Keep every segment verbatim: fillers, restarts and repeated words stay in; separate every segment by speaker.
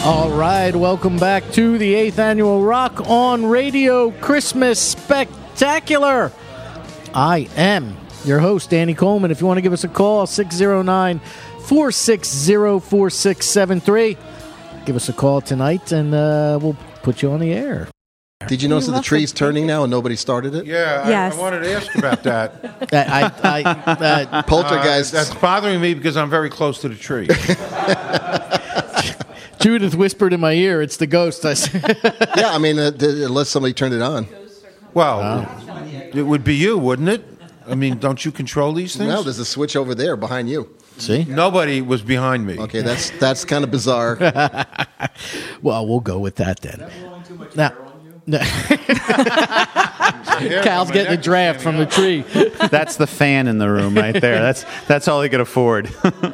Speaker 1: All right, welcome back to the eighth Annual Rock on Radio Christmas Spectacular. I am your host, Danny Coleman. If you want to give us a call, six oh nine, four six zero, four six seven three. Give us a call tonight, and uh, we'll put you on the air.
Speaker 2: Did you notice that the tree's turning now and nobody started it?
Speaker 3: Yeah,
Speaker 4: Yes.
Speaker 3: I, I wanted to ask about that.
Speaker 1: I, I, uh,
Speaker 2: Poltergeist.
Speaker 3: Uh, that's bothering me because I'm very close to the tree.
Speaker 1: Judith whispered in my ear, "It's the ghost." I said,
Speaker 2: Yeah, I mean, uh, th- unless somebody turned it on.
Speaker 3: Well, it would be you, wouldn't it? I mean, don't you control these things?
Speaker 2: No, there's a switch over there behind you.
Speaker 1: See?
Speaker 3: Nobody was behind me.
Speaker 2: Okay, that's that's kind of bizarre.
Speaker 1: Well, we'll go with that then. Now, no. Cal's getting a draft from the tree.
Speaker 5: That's the fan in the room right there. That's that's all he could afford.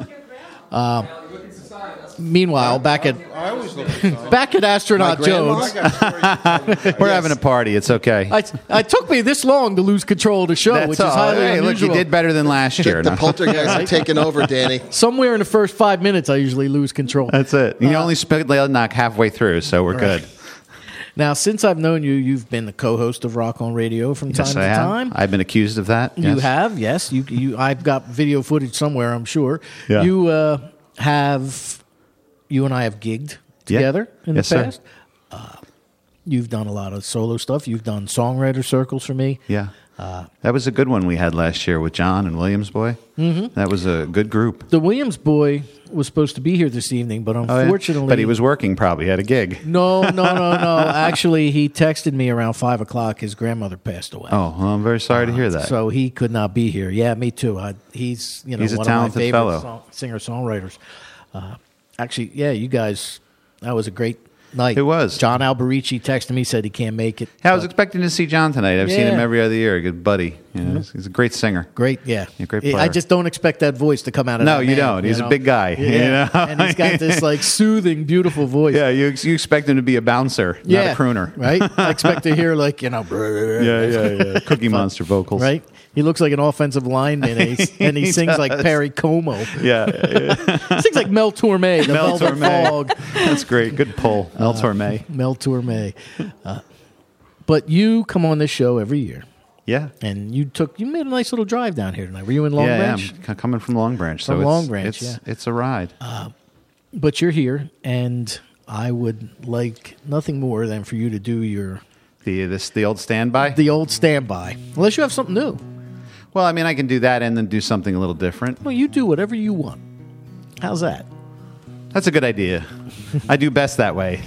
Speaker 1: uh, meanwhile, back at
Speaker 3: I always look at the
Speaker 1: back at Astronaut
Speaker 2: My grandma?
Speaker 1: Jones,
Speaker 5: We're having a party. It's okay.
Speaker 1: I, it took me this long to lose control of the show,
Speaker 5: That's
Speaker 1: which
Speaker 5: all.
Speaker 1: is highly
Speaker 5: Hey, look,
Speaker 1: unusual.
Speaker 5: you did better than last year.
Speaker 2: The
Speaker 5: No?
Speaker 2: poltergeists are taking over, Danny.
Speaker 1: Somewhere in the first five minutes, I usually lose control.
Speaker 5: That's it. You
Speaker 1: Uh,
Speaker 5: only spent the knock halfway through, so we're good.
Speaker 1: Now, since I've known you, you've been the co-host of Rock on Radio from time
Speaker 5: Yes,
Speaker 1: to
Speaker 5: I have.
Speaker 1: time.
Speaker 5: I've been accused of that.
Speaker 1: You
Speaker 5: yes.
Speaker 1: have, yes. You, you. I've got video footage somewhere, I'm sure.
Speaker 5: Yeah.
Speaker 1: You uh, have, you and I have gigged together in
Speaker 5: Yes,
Speaker 1: the
Speaker 5: sir.
Speaker 1: past. Uh, you've done a lot of solo stuff. You've done songwriter circles for me.
Speaker 5: Yeah. That was a good one we had last year with John and Williams Boy. Mm-hmm. That was a good group.
Speaker 1: The Williams boy was supposed to be here this evening, but
Speaker 5: Oh, yeah?
Speaker 1: unfortunately,
Speaker 5: But he was working probably. He had a gig.
Speaker 1: No, no, no, no. Actually, he texted me around five o'clock. His grandmother passed away.
Speaker 5: Oh, well, I'm very sorry to hear that.
Speaker 1: So he could not be here. Yeah, me too. I, he's you know
Speaker 5: He's a
Speaker 1: one
Speaker 5: talented
Speaker 1: of my favorite
Speaker 5: fellow.
Speaker 1: song, singer songwriters. Uh, actually, yeah, you guys, that was a great night.
Speaker 5: It was.
Speaker 1: John Alberici texted me, said he can't make it.
Speaker 5: Yeah, I was
Speaker 1: but
Speaker 5: expecting to see John tonight. I've seen him
Speaker 1: Yeah.
Speaker 5: every other year. A good buddy. You know, he's, he's a great singer.
Speaker 1: great, yeah,
Speaker 5: Yeah, great
Speaker 1: I
Speaker 5: player.
Speaker 1: just don't expect that voice to come out of
Speaker 5: No,
Speaker 1: that
Speaker 5: you
Speaker 1: man,
Speaker 5: don't. He's a
Speaker 1: know?
Speaker 5: big guy,
Speaker 1: Yeah,
Speaker 5: you know?
Speaker 1: and he's got this like soothing, beautiful voice.
Speaker 5: Yeah, you you expect him to be a bouncer,
Speaker 1: yeah,
Speaker 5: not a crooner.
Speaker 1: right? I expect to hear like you know,
Speaker 5: Yeah, yeah, yeah. Cookie Monster vocals.
Speaker 1: right? He looks like an offensive lineman, and he, and he,
Speaker 5: He
Speaker 1: sings like
Speaker 5: does.
Speaker 1: Perry Como.
Speaker 5: Yeah, yeah, yeah.
Speaker 1: He sings like Mel Torme, the
Speaker 5: Mel
Speaker 1: Velvet
Speaker 5: Torme.
Speaker 1: Fog.
Speaker 5: That's great. Good pull. Mel Torme.
Speaker 1: Mel Torme. Uh, but you come on this show every year,
Speaker 5: Yeah.
Speaker 1: and you took you made a nice little drive down here tonight. Were you in Long
Speaker 5: yeah,
Speaker 1: Branch?
Speaker 5: yeah, I'm c- coming from Long Branch. So
Speaker 1: From
Speaker 5: it's,
Speaker 1: Long Branch,
Speaker 5: it's,
Speaker 1: yeah.
Speaker 5: It's a ride.
Speaker 1: But you're here, and I would like nothing more than for you to do your
Speaker 5: the this the old standby.
Speaker 1: the old standby, unless you have something new.
Speaker 5: well, I mean, I can do that and then do something a little different.
Speaker 1: Well, you do whatever you want. How's that?
Speaker 5: That's a good idea. I do best that way.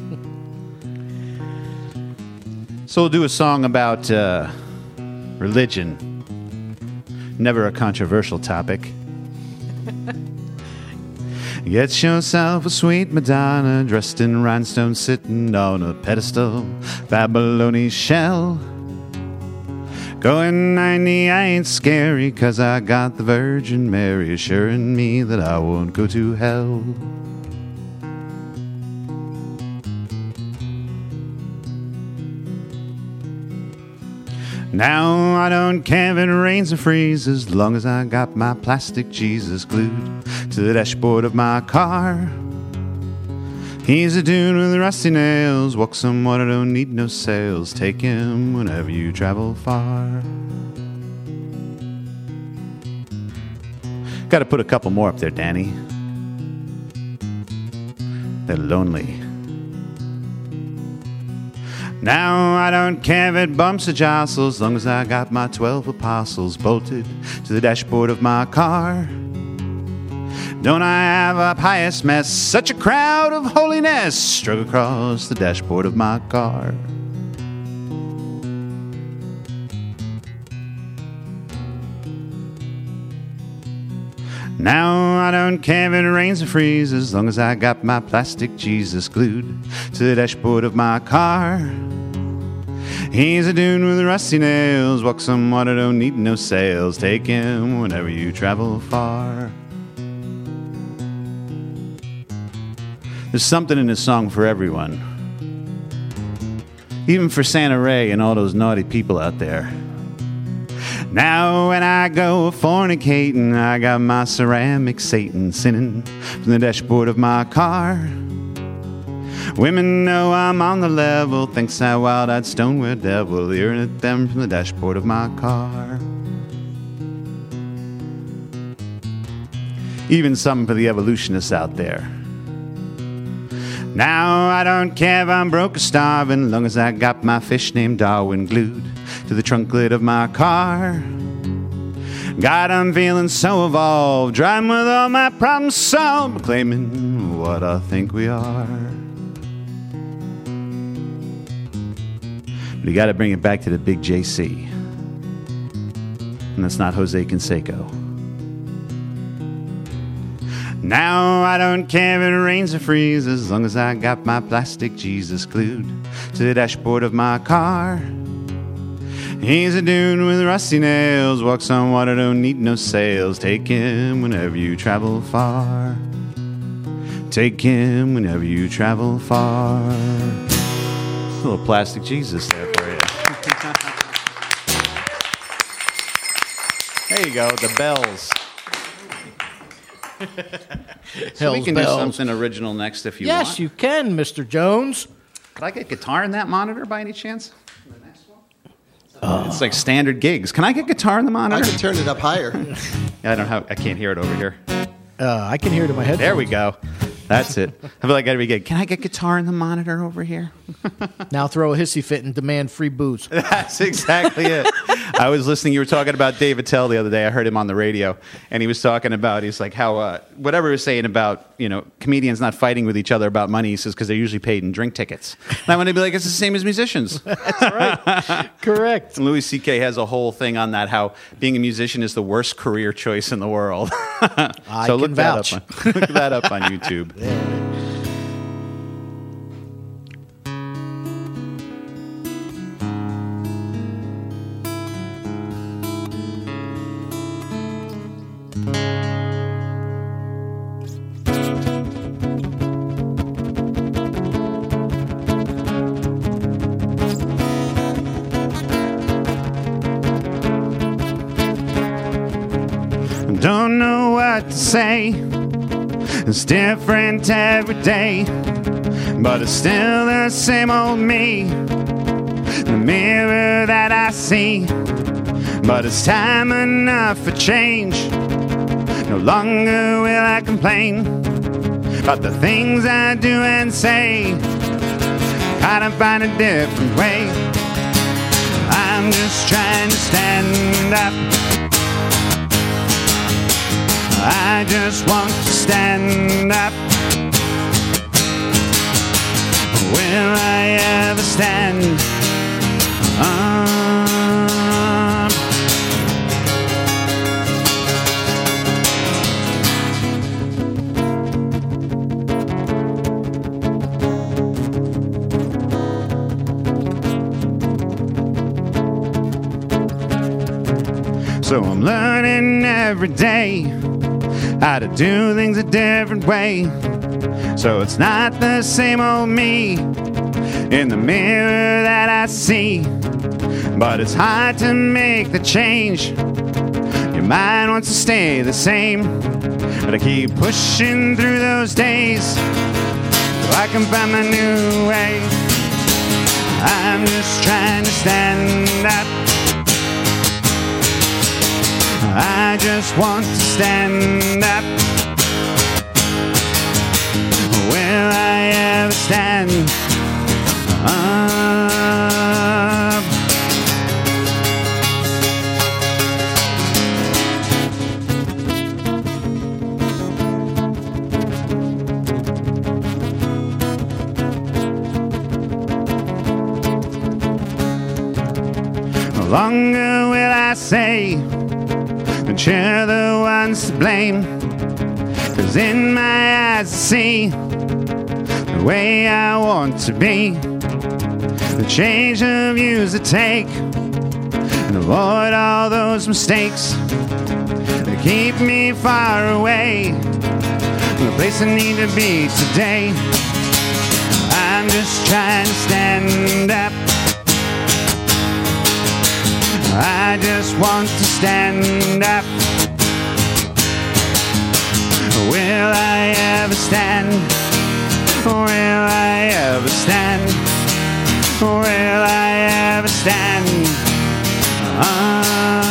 Speaker 5: So we'll do a song about uh, religion. Never a controversial topic. Get yourself a sweet Madonna dressed in rhinestones sitting on a pedestal, Babylonian shell. Going ninety, I ain't scary, 'cause I got the Virgin Mary assuring me that I won't go to hell. Now I don't care if it rains or freezes, as long as I got my plastic Jesus glued to the dashboard of my car. He's a dude with rusty nails, walk somewhat, I don't need no sails, take him whenever you travel far. Gotta put a couple more up there, Danny. They're lonely. Now I don't care if it bumps or jostles, as long as I got my twelve apostles bolted to the dashboard of my car. Don't I have a pious mess? Such a crowd of holiness struck across the dashboard of my car. Now I don't care if it rains or freezes, as long as I got my plastic Jesus glued to the dashboard of my car. He's a dude with rusty nails, walk somewhat, I don't need no sails, take him whenever you travel far. There's something in this song for everyone, even for Santa Ray and all those naughty people out there. Now when I go fornicating, I got my ceramic Satan sinning from the dashboard of my car. Women know I'm on the level, thinks that wild-eyed stoneware devil, leering at them from the dashboard of my car. Even something for the evolutionists out there. Now I don't care if I'm broke or starving, as long as I got my fish named Darwin glued to the trunk lid of my car. God, I'm feeling so evolved, driving with all my problems solved, claiming what I think we are. But you got to bring it back to the big J C, and that's not Jose Canseco. Now I don't care if it rains or freezes, as long as I got my plastic Jesus glued to the dashboard of my car. He's a dude with rusty nails, walks on water, don't need no sails. Take him whenever you travel far. Take him whenever you travel far. A little plastic Jesus there for you. There you go, the bells. So we can
Speaker 1: bells.
Speaker 5: do something original next if you
Speaker 1: yes,
Speaker 5: want.
Speaker 1: Yes, you can, Mister Jones.
Speaker 5: Could I get guitar in that monitor by any chance? The next one? Uh, it's like standard gigs. Can I get guitar in the monitor?
Speaker 2: I can turn it up higher.
Speaker 5: Yeah, I don't have. I can't hear it over here.
Speaker 1: Uh, I can hear it in my head.
Speaker 5: There we go. That's it. I feel like every gig. Can I get guitar in the monitor over here?
Speaker 1: Now throw a hissy fit and demand free booze.
Speaker 5: That's exactly it. I was listening. You were talking about Dave Attell the other day. I heard him on the radio, and he was talking about, he's like, how, uh, whatever he was saying about, you know, comedians not fighting with each other about money, he says, because they're usually paid in drink tickets. And I want to be like, it's the same as musicians.
Speaker 1: That's right. Correct.
Speaker 5: And Louis C K has a whole thing on that, how being a musician is the worst career choice in the world.
Speaker 1: I
Speaker 5: so
Speaker 1: can
Speaker 5: look
Speaker 1: vouch.
Speaker 5: that up on, look that up on YouTube. Don't know what to say. It's different every day, but it's still the same old me. The mirror that I see, but it's time enough for change. No longer will I complain about the things I do and say. Gotta find a different way. I'm just trying to stand up. I just want to stand up. Will I ever stand up? So I'm learning every day how to do things a different way, so it's not the same old me in the mirror that I see. But it's hard to make the change. Your mind wants to stay the same, but I keep pushing through those days so I can find my new way. I'm just trying to stand up. I just want to stand up. Will I ever stand up? No longer will I say and you're the ones to blame, 'cause in my eyes I see the way I want to be, the change of views to take, and avoid all those mistakes that keep me far away from the place I need to be today. I'm just trying to stand up. I just want to stand up. Will I ever stand? Will I ever stand? Will I ever stand up?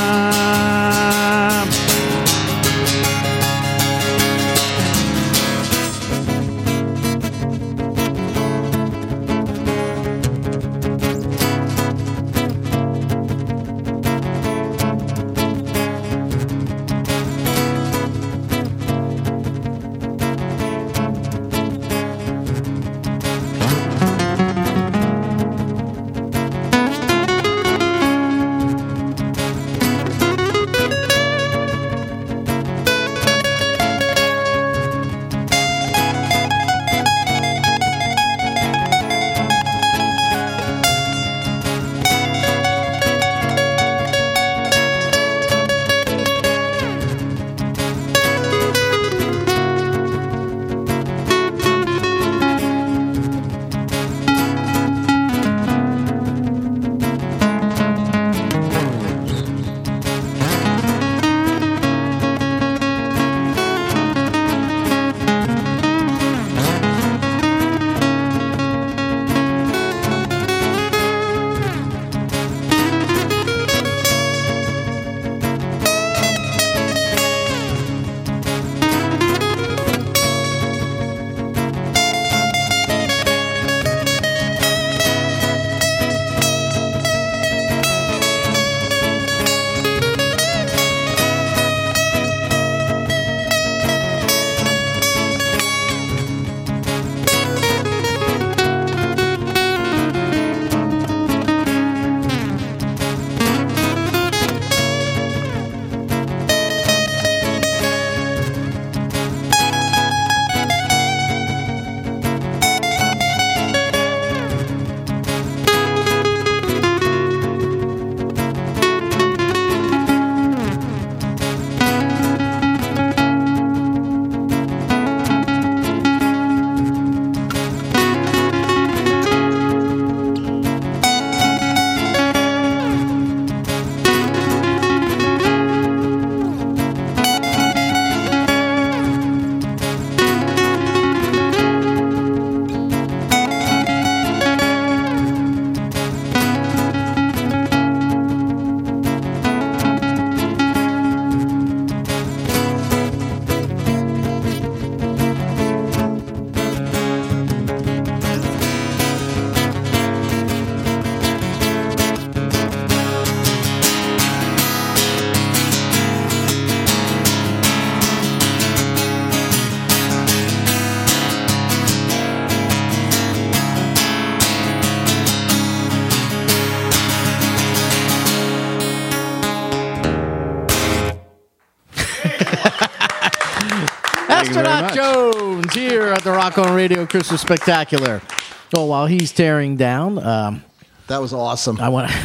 Speaker 1: Astronaut Jones here at the Rock On Radio Christmas Spectacular. So while he's tearing down, um,
Speaker 2: That was awesome.
Speaker 1: I want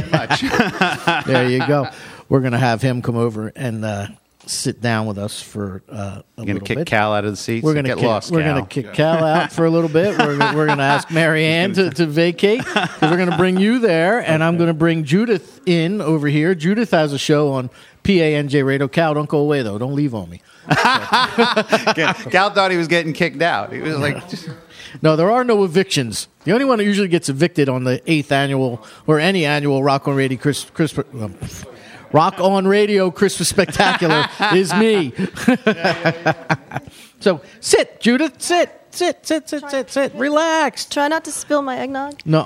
Speaker 1: to. There you go. We're going to have him come over and uh, sit down with us for uh, a
Speaker 5: You're
Speaker 1: little
Speaker 5: going to kick
Speaker 1: bit.
Speaker 5: Cal out of the seats.
Speaker 1: We're going to
Speaker 5: get
Speaker 1: kick,
Speaker 5: lost.
Speaker 1: We're
Speaker 5: Cal.
Speaker 1: going to kick Cal out for a little bit. We're gonna, we're going to ask Marianne to, to vacate. We're going to bring you there, and I'm going to bring Judith in over here. Judith has a show on P A N J Radio. Cal, don't go away though. Don't leave on me.
Speaker 5: Cal thought he was getting kicked out. He was like,
Speaker 1: No, there are no evictions. The only one that usually gets evicted on the eighth annual or any annual Rock on Radio Chris, Chris, um, Rock on Radio Christmas Spectacular is me. So sit, Judith, sit. Sit, sit, sit, sit, sit. Relax.
Speaker 4: Try not to spill my eggnog.
Speaker 1: No.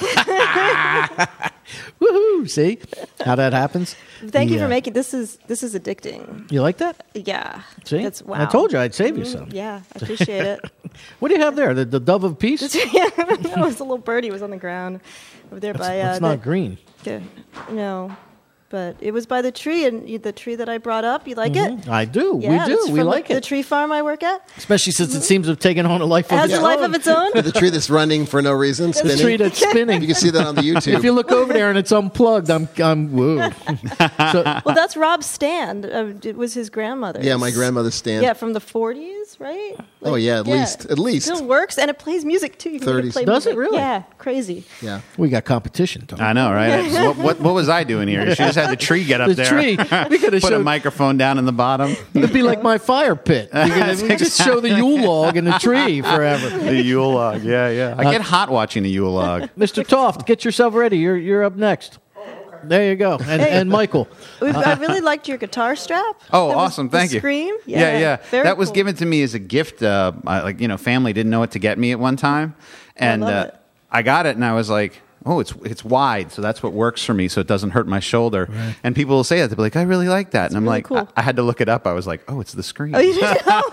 Speaker 1: Woohoo! See how that happens?
Speaker 4: Thank you
Speaker 1: Yeah.
Speaker 4: for making this is this is addicting.
Speaker 1: You like that?
Speaker 4: Yeah.
Speaker 1: See?
Speaker 4: It's wow.
Speaker 1: I told you I'd save you some.
Speaker 4: Yeah, I appreciate it.
Speaker 1: What do you have there? The, the dove of peace?
Speaker 4: Yeah, it was a little birdie was on the ground over there
Speaker 1: That's,
Speaker 4: by uh,
Speaker 1: that's not
Speaker 4: the,
Speaker 1: green.
Speaker 4: the- no, but it was by the tree and you, the tree that I brought up. You like it?
Speaker 1: I do.
Speaker 4: Yeah,
Speaker 1: we
Speaker 4: it's
Speaker 1: do. We
Speaker 4: from
Speaker 1: like
Speaker 4: the,
Speaker 1: it.
Speaker 4: the tree farm I work at.
Speaker 1: Especially since it seems to have taken on a life
Speaker 4: It
Speaker 1: of
Speaker 4: has
Speaker 1: its
Speaker 4: a life
Speaker 1: own.
Speaker 4: of its own.
Speaker 2: The tree that's running for no reason,
Speaker 1: The
Speaker 2: spinning.
Speaker 1: tree that's spinning.
Speaker 2: You can see that on the YouTube.
Speaker 1: If you look over there and it's unplugged, I'm, I'm whoa. So,
Speaker 4: Well, that's Rob's stand. Uh, it was his grandmother's.
Speaker 2: yeah, my grandmother's stand.
Speaker 4: Yeah, from the forties. thirties, right?
Speaker 2: Oh, yeah, at least- at least.
Speaker 4: Still works, and it plays music too. You can make it
Speaker 2: thirties.
Speaker 4: play
Speaker 1: Does it
Speaker 4: music.
Speaker 1: really?
Speaker 4: Yeah, crazy.
Speaker 2: Yeah.
Speaker 1: We got competition, Tony.
Speaker 5: I know, right? what, what what was I doing here? You should just had the tree get up
Speaker 1: The
Speaker 5: there.
Speaker 1: tree. We could have
Speaker 5: Put a
Speaker 1: showed.
Speaker 5: microphone down in the bottom.
Speaker 1: It'd be like my fire pit. You could we just show the Yule log in the tree forever.
Speaker 5: The Yule log. Yeah, yeah. I get hot watching the Yule log.
Speaker 1: Mister Toft, get yourself ready. You're you're up next. There you go. And, and Michael.
Speaker 4: We've, I really liked your guitar strap.
Speaker 5: Oh,
Speaker 4: That was
Speaker 5: awesome!
Speaker 4: the
Speaker 5: Thank you.
Speaker 4: Scream.
Speaker 5: Yeah, yeah.
Speaker 4: Very
Speaker 5: That was
Speaker 4: cool.
Speaker 5: given to me as a gift. Uh, I, like you know, family didn't know what to get me at one time, and
Speaker 4: love
Speaker 5: uh,
Speaker 4: it.
Speaker 5: I got it, and I was like, "Oh, it's it's wide, so that's what works for me, so it doesn't hurt my shoulder." And people will say that they'll be like, "I really like that," and I'm
Speaker 4: really
Speaker 5: like,
Speaker 4: cool.
Speaker 5: I, I had to look it up. I was like, "Oh, it's the Scream."
Speaker 4: Oh, you didn't know?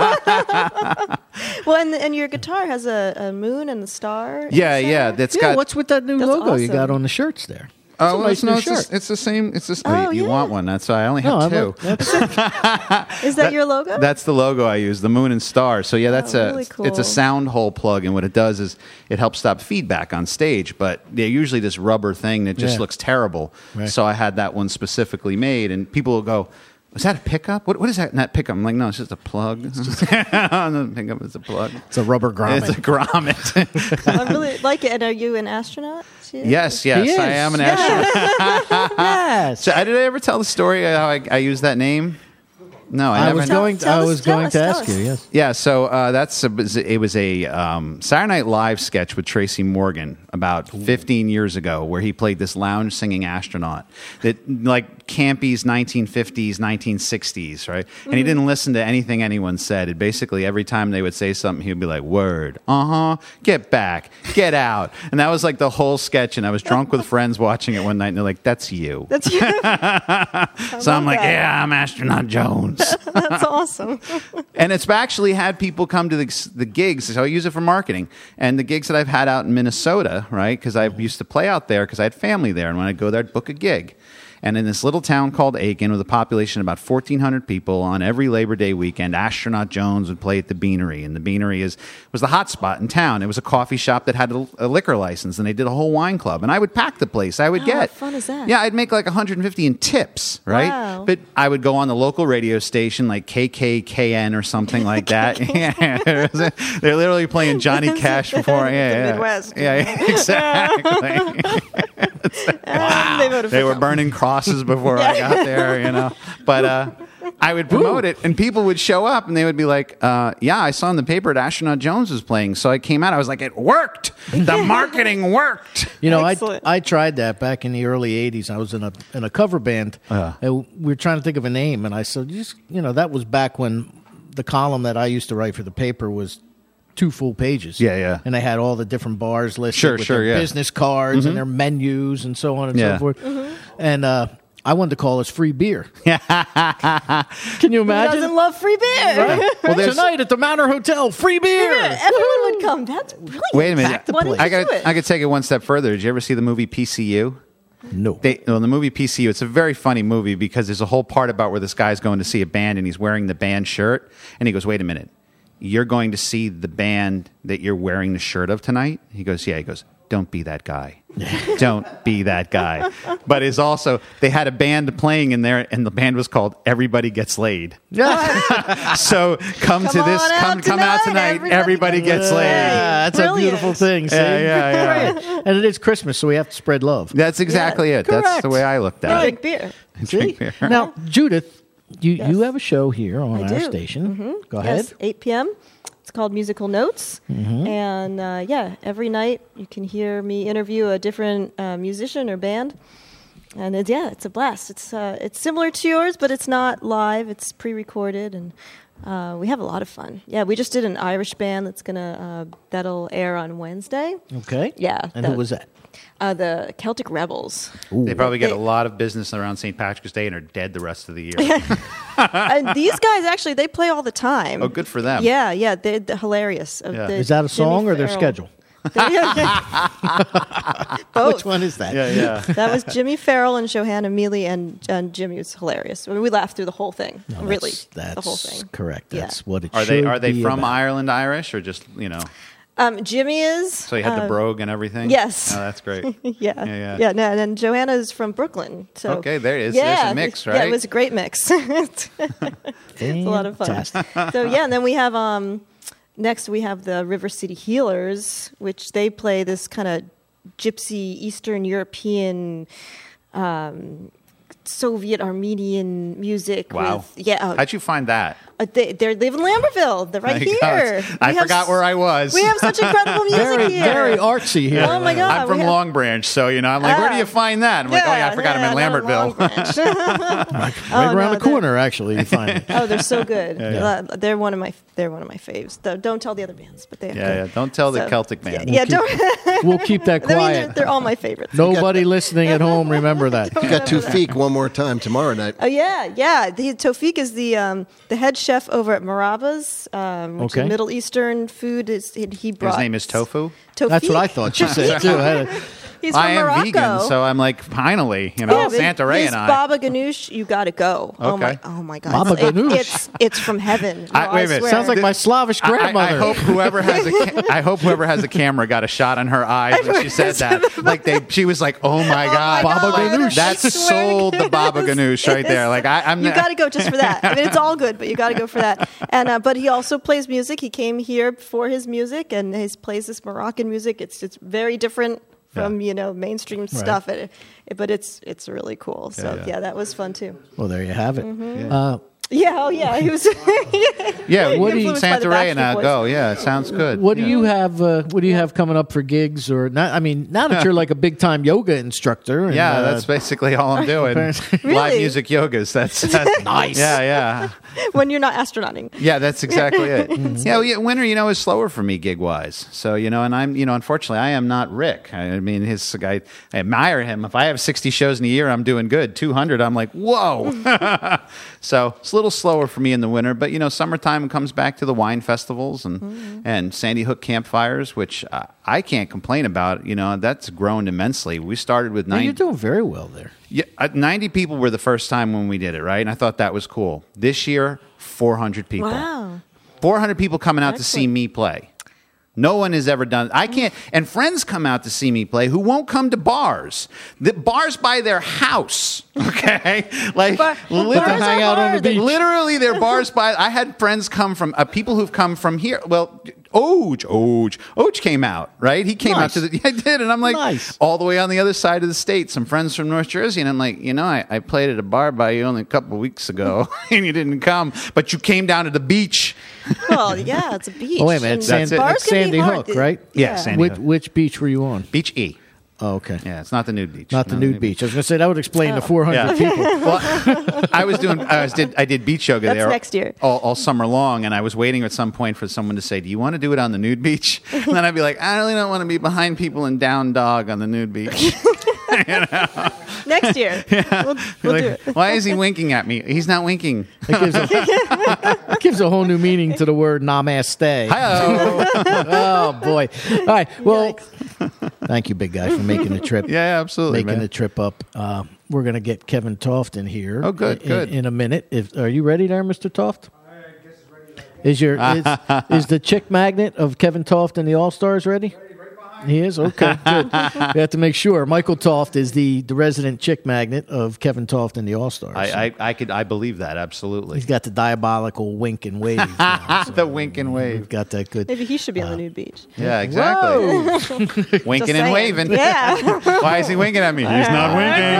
Speaker 4: Well, and, and your guitar has a, a moon and the star. in
Speaker 5: yeah,
Speaker 4: the center.
Speaker 5: yeah. That's
Speaker 1: Yeah,
Speaker 5: got.
Speaker 1: what's with that new
Speaker 4: That's
Speaker 1: logo you
Speaker 4: awesome.
Speaker 1: got on the shirts there?
Speaker 5: Oh,
Speaker 1: a
Speaker 5: well,
Speaker 1: nice
Speaker 5: no,
Speaker 1: new
Speaker 5: it's, the-
Speaker 1: shirt.
Speaker 5: it's the same. It's the.
Speaker 4: Oh,
Speaker 5: Oh, you
Speaker 4: yeah.
Speaker 5: want one? That's why I only
Speaker 1: No,
Speaker 5: have
Speaker 1: I'm
Speaker 5: two.
Speaker 1: a- that's-
Speaker 4: Is that your logo?
Speaker 5: That's the logo I use, the moon and star. So yeah, that's
Speaker 4: Oh,
Speaker 5: a
Speaker 4: really
Speaker 5: it's
Speaker 4: cool.
Speaker 5: a sound hole plug, and what it does is it helps stop feedback on stage. But they're usually this rubber thing that just
Speaker 1: Yeah.
Speaker 5: looks terrible.
Speaker 1: Right.
Speaker 5: So I had that one specifically made, and people will go, "Was that a pickup? What what is that in that pickup?" I'm like, "No, it's just a plug. It's just a pickup. It's a plug.
Speaker 1: It's a rubber grommet.
Speaker 5: It's a grommet."
Speaker 4: I really like it. And are you an astronaut? too?
Speaker 5: yes, yes,
Speaker 1: He
Speaker 5: I
Speaker 1: is.
Speaker 5: am an astronaut.
Speaker 1: yes.
Speaker 5: So, uh, did I ever tell the story of how I, I use that name? No, I,
Speaker 1: I
Speaker 5: never.
Speaker 1: was
Speaker 4: Tell-
Speaker 1: going.
Speaker 4: tell
Speaker 1: I
Speaker 4: us-
Speaker 1: was
Speaker 4: tell
Speaker 1: going
Speaker 4: us,
Speaker 1: to
Speaker 4: tell
Speaker 1: ask
Speaker 4: us.
Speaker 1: you. Yes.
Speaker 5: Yeah, so uh, that's a, it was a um, Saturday Night Live sketch with Tracy Morgan about fifteen years ago, where he played this lounge singing astronaut that like campy's nineteen fifties, nineteen sixties, right? And he didn't listen to anything anyone said. It basically every time they would say something, he would be like, "Word, uh huh, get back, get out," and that was like the whole sketch. And I was drunk with friends watching it one night, and they're like, "That's you."
Speaker 4: That's you.
Speaker 5: So I'm like,
Speaker 4: that.
Speaker 5: "Yeah, I'm astronaut Jones."
Speaker 4: That's awesome.
Speaker 5: And it's actually had people come to the, the gigs, so I use it for marketing. And the gigs that I've had out in Minnesota, right, because I used to play out there because I had family there. And when I'd go there, I'd book a gig. And in this little town called Aiken, with a population of about fourteen hundred people, on every Labor Day weekend, Astronaut Jones would play at the Beanery. And the Beanery is was the hot spot in town. It was a coffee shop that had a, a liquor license, and they did a whole wine club. And I would pack the place. I would
Speaker 4: Wow,
Speaker 5: get.
Speaker 4: what fun is that?
Speaker 5: Yeah, I'd make like one hundred fifty in tips, right?
Speaker 4: Wow.
Speaker 5: But I would go on the local radio station, like K K K N or something like that. Yeah, they're literally playing Johnny Cash before. Yeah,
Speaker 4: The
Speaker 5: yeah.
Speaker 4: Midwest.
Speaker 5: Yeah, yeah, exactly.
Speaker 4: Um, they voted
Speaker 5: They
Speaker 4: for
Speaker 5: were
Speaker 4: Trump.
Speaker 5: burning crosses before I got there, you know. But uh, I would promote it, and people would show up, and they would be like, uh, "Yeah, I saw in the paper that Astronaut Jones was playing." So I came out. I was like, "It worked. The marketing worked."
Speaker 1: You know, I
Speaker 4: Excellent.
Speaker 1: I tried that back in the early eighties. I was in a in a cover band.
Speaker 5: Uh.
Speaker 1: And we were trying to think of a name, and I said, just you know, that was back when the column that I used to write for the paper was two full pages.
Speaker 5: Yeah, yeah.
Speaker 1: And they had all the different bars listed
Speaker 5: Sure,
Speaker 1: with
Speaker 5: sure,
Speaker 1: their
Speaker 5: yeah.
Speaker 1: business cards and their menus and so on and
Speaker 5: Yeah.
Speaker 1: so forth.
Speaker 4: Mm-hmm.
Speaker 1: And uh, I wanted to call us free beer. Can you
Speaker 4: Who
Speaker 1: imagine?
Speaker 4: doesn't love free beer?
Speaker 1: Right?
Speaker 5: Well, there's-
Speaker 1: Tonight at the Manor Hotel, free beer.
Speaker 4: Everyone would come. That's brilliant.
Speaker 5: Wait a minute.
Speaker 1: Back to
Speaker 4: Why didn't
Speaker 1: play.
Speaker 4: you
Speaker 5: I
Speaker 4: do
Speaker 5: got.
Speaker 4: it?
Speaker 5: I could take it one step further. Did you ever see the movie P C U?
Speaker 1: No.
Speaker 5: They, well, the movie P C U, it's a very funny movie because there's a whole part about where this guy's going to see a band and he's wearing the band shirt. And he goes, "Wait a minute. You're going to see the band that you're wearing the shirt of tonight?" He goes, "Yeah." He goes, "Don't be that guy. Don't be that guy." But it's also, they had a band playing in there, and the band was called Everybody Gets Laid.
Speaker 1: Yeah.
Speaker 5: So come, to
Speaker 4: Come
Speaker 5: this,
Speaker 4: on
Speaker 5: come,
Speaker 4: out
Speaker 5: come out
Speaker 4: tonight,
Speaker 5: tonight.
Speaker 4: everybody
Speaker 5: Everybody,
Speaker 4: gets
Speaker 5: gets laid.
Speaker 1: Yeah, that's a
Speaker 4: Brilliant.
Speaker 1: beautiful thing. See?
Speaker 5: Yeah, yeah, yeah.
Speaker 1: And it is Christmas, so we have to spread love.
Speaker 5: That's exactly
Speaker 4: Yeah,
Speaker 5: it. That's
Speaker 1: correct.
Speaker 5: the way I looked at
Speaker 4: Drink
Speaker 5: it.
Speaker 4: beer.
Speaker 1: See?
Speaker 5: beer.
Speaker 1: Now, Judith, you,
Speaker 4: Yes.
Speaker 1: you have a show here on
Speaker 4: I
Speaker 1: our
Speaker 4: do.
Speaker 1: station.
Speaker 4: Mhm.
Speaker 1: Go ahead.
Speaker 4: Yes, eight p.m. It's called Musical Notes. And uh, yeah, every night you can hear me interview a different uh, musician or band. And it's, yeah, it's a blast. It's uh, it's similar to yours, but it's not live. It's pre-recorded, and uh, we have a lot of fun. Yeah, we just did an Irish band that's gonna uh, that'll air on Wednesday.
Speaker 1: Okay.
Speaker 4: Yeah,
Speaker 1: And
Speaker 4: the-
Speaker 1: who was that?
Speaker 4: Uh, the Celtic Rebels.
Speaker 5: They probably get
Speaker 4: They-
Speaker 5: a lot of business around Saint Patrick's Day and are dead the rest of the year.
Speaker 4: And these guys actually they play all the time.
Speaker 5: Oh, good for them.
Speaker 4: Yeah, yeah, they're, they're hilarious. Uh,
Speaker 5: Yeah.
Speaker 4: the
Speaker 1: Is that a
Speaker 4: Jimmy
Speaker 1: song or their
Speaker 4: Farrell-
Speaker 1: schedule?
Speaker 4: Both.
Speaker 1: Which one is that?
Speaker 5: Yeah, yeah.
Speaker 4: That was Jimmy Farrell and Johanna Mealy, and, and Jimmy was hilarious. I mean, we laughed through the whole thing.
Speaker 1: No,
Speaker 4: really,
Speaker 1: that's, that's
Speaker 4: the whole thing.
Speaker 1: correct.
Speaker 4: Yeah.
Speaker 1: That's what it
Speaker 5: Are they
Speaker 1: should
Speaker 5: are they
Speaker 1: be
Speaker 5: from
Speaker 1: about.
Speaker 5: Ireland Irish or just, you know?
Speaker 4: Um, Jimmy is.
Speaker 5: So you had
Speaker 4: uh,
Speaker 5: the brogue and everything?
Speaker 4: Yes.
Speaker 5: Oh, that's great.
Speaker 4: yeah.
Speaker 5: Yeah, yeah.
Speaker 4: Yeah, no, and then Joanna's from Brooklyn. So
Speaker 5: Okay, there it is.
Speaker 4: Yeah,
Speaker 5: There's a mix,
Speaker 4: Yeah,
Speaker 5: right?
Speaker 4: it was a great mix. It's a lot of fun.
Speaker 1: Fantastic.
Speaker 4: So yeah, and then we have um, next we have the River City Healers, which they play this kind of gypsy Eastern European. Um, Soviet Armenian music.
Speaker 5: Wow.
Speaker 4: With, yeah. uh,
Speaker 5: How'd you find that?
Speaker 4: uh, they, they live in Lambertville. They're right
Speaker 5: My
Speaker 4: here.
Speaker 5: God. I
Speaker 4: We have
Speaker 5: forgot
Speaker 4: s-
Speaker 5: where I was.
Speaker 4: We have such incredible music
Speaker 1: Very,
Speaker 4: here.
Speaker 1: very artsy here.
Speaker 4: Oh my God.
Speaker 5: I'm from
Speaker 4: we have-
Speaker 5: Long Branch, so you know, I'm like, where do
Speaker 4: Ah.
Speaker 5: you find that? I'm like, oh yeah, I forgot I'm in
Speaker 4: no,
Speaker 5: Lambertville.
Speaker 4: Long Branch.
Speaker 1: right
Speaker 4: Oh,
Speaker 1: around
Speaker 4: no,
Speaker 1: the
Speaker 4: they're-
Speaker 1: corner, actually, you find it.
Speaker 4: Oh, they're so good.
Speaker 1: Yeah.
Speaker 4: Uh, they're one of my they're one of my faves. Though, don't tell the other bands, but they.
Speaker 5: Yeah, yeah. Don't tell the
Speaker 4: So,
Speaker 5: Celtic band.
Speaker 4: Yeah, yeah don't.
Speaker 1: We'll keep that
Speaker 4: I mean, they're,
Speaker 1: quiet.
Speaker 4: they're all my favorites.
Speaker 1: Nobody listening at home, remember that.
Speaker 2: You got Tufik one more time tomorrow night.
Speaker 4: Oh yeah, yeah. The, Tofik is the um, the head chef over at Marabas, um, which
Speaker 1: Okay.
Speaker 4: is Middle Eastern food. Is he, he brought
Speaker 5: His name is Tofu.
Speaker 4: Tofik.
Speaker 1: That's what I thought she said, too. I-
Speaker 4: He's from
Speaker 5: I am
Speaker 4: Morocco.
Speaker 5: vegan, so I'm like, finally, you know,
Speaker 4: Yeah, but
Speaker 5: Santa Ray
Speaker 4: his
Speaker 5: and I.
Speaker 4: Baba Ganoush, you got to go. Oh my,
Speaker 5: Okay.
Speaker 4: oh my God.
Speaker 1: Baba
Speaker 4: It's- it-
Speaker 1: Ganoush.
Speaker 4: It's it's from heaven.
Speaker 5: I-
Speaker 4: No,
Speaker 5: wait a
Speaker 4: I
Speaker 5: minute.
Speaker 4: swear.
Speaker 1: Sounds like my Slavish
Speaker 5: I- I,
Speaker 1: grandmother.
Speaker 5: I hope whoever has a ca- I hope whoever has a camera got a shot on her eyes when she said that. Like they, she was like, "Oh my God,
Speaker 1: Baba
Speaker 4: God,
Speaker 1: Ganoush.
Speaker 4: I
Speaker 5: That
Speaker 4: swear to
Speaker 5: sold the Baba
Speaker 4: goodness.
Speaker 5: Ganoush right there." Like I, I'm
Speaker 4: You got to go just for that. I mean, it's all good, but you got to go for that. And uh, but he also plays music. He came here for his music, and he plays this Moroccan music. It's it's very different from you know mainstream stuff, it, it, but it's it's really cool. So
Speaker 5: Yeah,
Speaker 4: yeah,
Speaker 5: yeah.
Speaker 4: that was fun too.
Speaker 1: Well, there you have it.
Speaker 4: Mm-hmm.
Speaker 1: Uh,
Speaker 4: Yeah, oh yeah, he was.
Speaker 5: yeah. What do you
Speaker 4: Influenced by the
Speaker 5: Santa Ray and
Speaker 4: Backstreet
Speaker 5: I
Speaker 4: Boys.
Speaker 5: go? Yeah, it sounds good.
Speaker 1: what do you have? Uh, what do you have coming up for gigs? Or not? I mean, now that you're like a big time yoga instructor. And,
Speaker 5: Yeah,
Speaker 1: uh,
Speaker 5: that's basically all I'm doing. Live
Speaker 4: Really?
Speaker 5: music yogas. That's, that's
Speaker 1: Nice.
Speaker 5: Yeah, yeah.
Speaker 4: When you're not astronauting.
Speaker 5: Yeah, that's exactly it. Yeah, well, yeah, winter, you know, is slower for me gig wise. So, you know, and I'm, you know, unfortunately, I am not Rick. I mean, his guy, I admire him. If I have sixty shows in a year, I'm doing good. two hundred, I'm like, whoa. So it's a little slower for me in the winter, but you know, summertime comes back to the wine festivals and
Speaker 4: Mm-hmm.
Speaker 5: and Sandy Hook campfires, which uh, I can't complain about. You know, that's grown immensely. We started with
Speaker 1: Well,
Speaker 5: nine.
Speaker 1: you're doing very well there.
Speaker 5: Yeah, uh, ninety people were the first time when we did it, right? And I thought that was cool. This year, four hundred people.
Speaker 4: Wow.
Speaker 5: four hundred people coming out to see
Speaker 4: Excellent.
Speaker 5: me play. No one has ever done. I can't. And friends come out to see me play who won't come to bars. The bars by their house. Okay, like
Speaker 4: Bar-
Speaker 5: literally,
Speaker 4: bars
Speaker 1: hang
Speaker 4: are
Speaker 1: out on the
Speaker 4: hard.
Speaker 1: beach.
Speaker 5: literally, they're bars by. I had friends come from uh, people who've come from here. Well, Oj, Oj, Oj came out. Right, he came
Speaker 1: Nice.
Speaker 5: out to the. I did, and I'm like,
Speaker 1: Nice.
Speaker 5: all the way on the other side of the state. Some friends from North Jersey, and I'm like, you know, I, I played at a bar by you only a couple of weeks ago, and you didn't come, but you came down to the beach.
Speaker 4: Well, yeah, it's a beach.
Speaker 1: Oh, wait a minute.
Speaker 4: and
Speaker 1: It's
Speaker 5: That's it.
Speaker 4: bars
Speaker 1: It's
Speaker 4: can be
Speaker 1: Sandy
Speaker 4: hard.
Speaker 1: Hook, right?
Speaker 5: Yeah, Sandy
Speaker 1: Which,
Speaker 5: Hook.
Speaker 1: which beach were you on?
Speaker 5: Beach E.
Speaker 1: Oh, okay.
Speaker 5: Yeah, it's not the nude beach.
Speaker 1: Not the
Speaker 5: No,
Speaker 1: nude beach. I was going to say that would explain the four hundred
Speaker 5: Yeah.
Speaker 1: people.
Speaker 5: Well, I was doing. I was did. I did beach yoga
Speaker 4: That's
Speaker 5: there
Speaker 4: next year.
Speaker 5: all, all summer long, and I was waiting at some point for someone to say, "Do you want to do it on the nude beach?" And then I'd be like, "I really don't want to be behind people in down dog on the nude beach."
Speaker 4: Next year. We'll, we'll
Speaker 5: Like,
Speaker 4: do it.
Speaker 5: why is he winking at me? He's not winking.
Speaker 1: It gives, a, it gives a whole new meaning to the word namaste.
Speaker 5: Hello.
Speaker 1: Oh, boy. All right. Well, thank you, big guy, for making the trip.
Speaker 5: Yeah, absolutely,
Speaker 1: Making
Speaker 5: man.
Speaker 1: the trip up. Uh, we're going to get Kevin Toft in here.
Speaker 5: Oh, good,
Speaker 1: in,
Speaker 5: good.
Speaker 1: In a minute. If, are you ready there, Mister Toft? Is your is, is the chick magnet of Kevin Toft and the All Stars ready? He is? Okay, good. We have to make sure. Michael Toft is the, the resident chick magnet of Kevin Toft and the All Stars.
Speaker 5: I, I, I could. I believe that absolutely.
Speaker 1: He's got the diabolical wink and wave. you know, so
Speaker 5: The wink and wave.
Speaker 1: We've got that good.
Speaker 4: Maybe he should be on the nude beach.
Speaker 5: Yeah, exactly.
Speaker 1: Whoa!
Speaker 5: Winking
Speaker 4: Just
Speaker 5: and
Speaker 4: saying.
Speaker 5: waving.
Speaker 4: Yeah.
Speaker 5: Why is he winking at me? He's not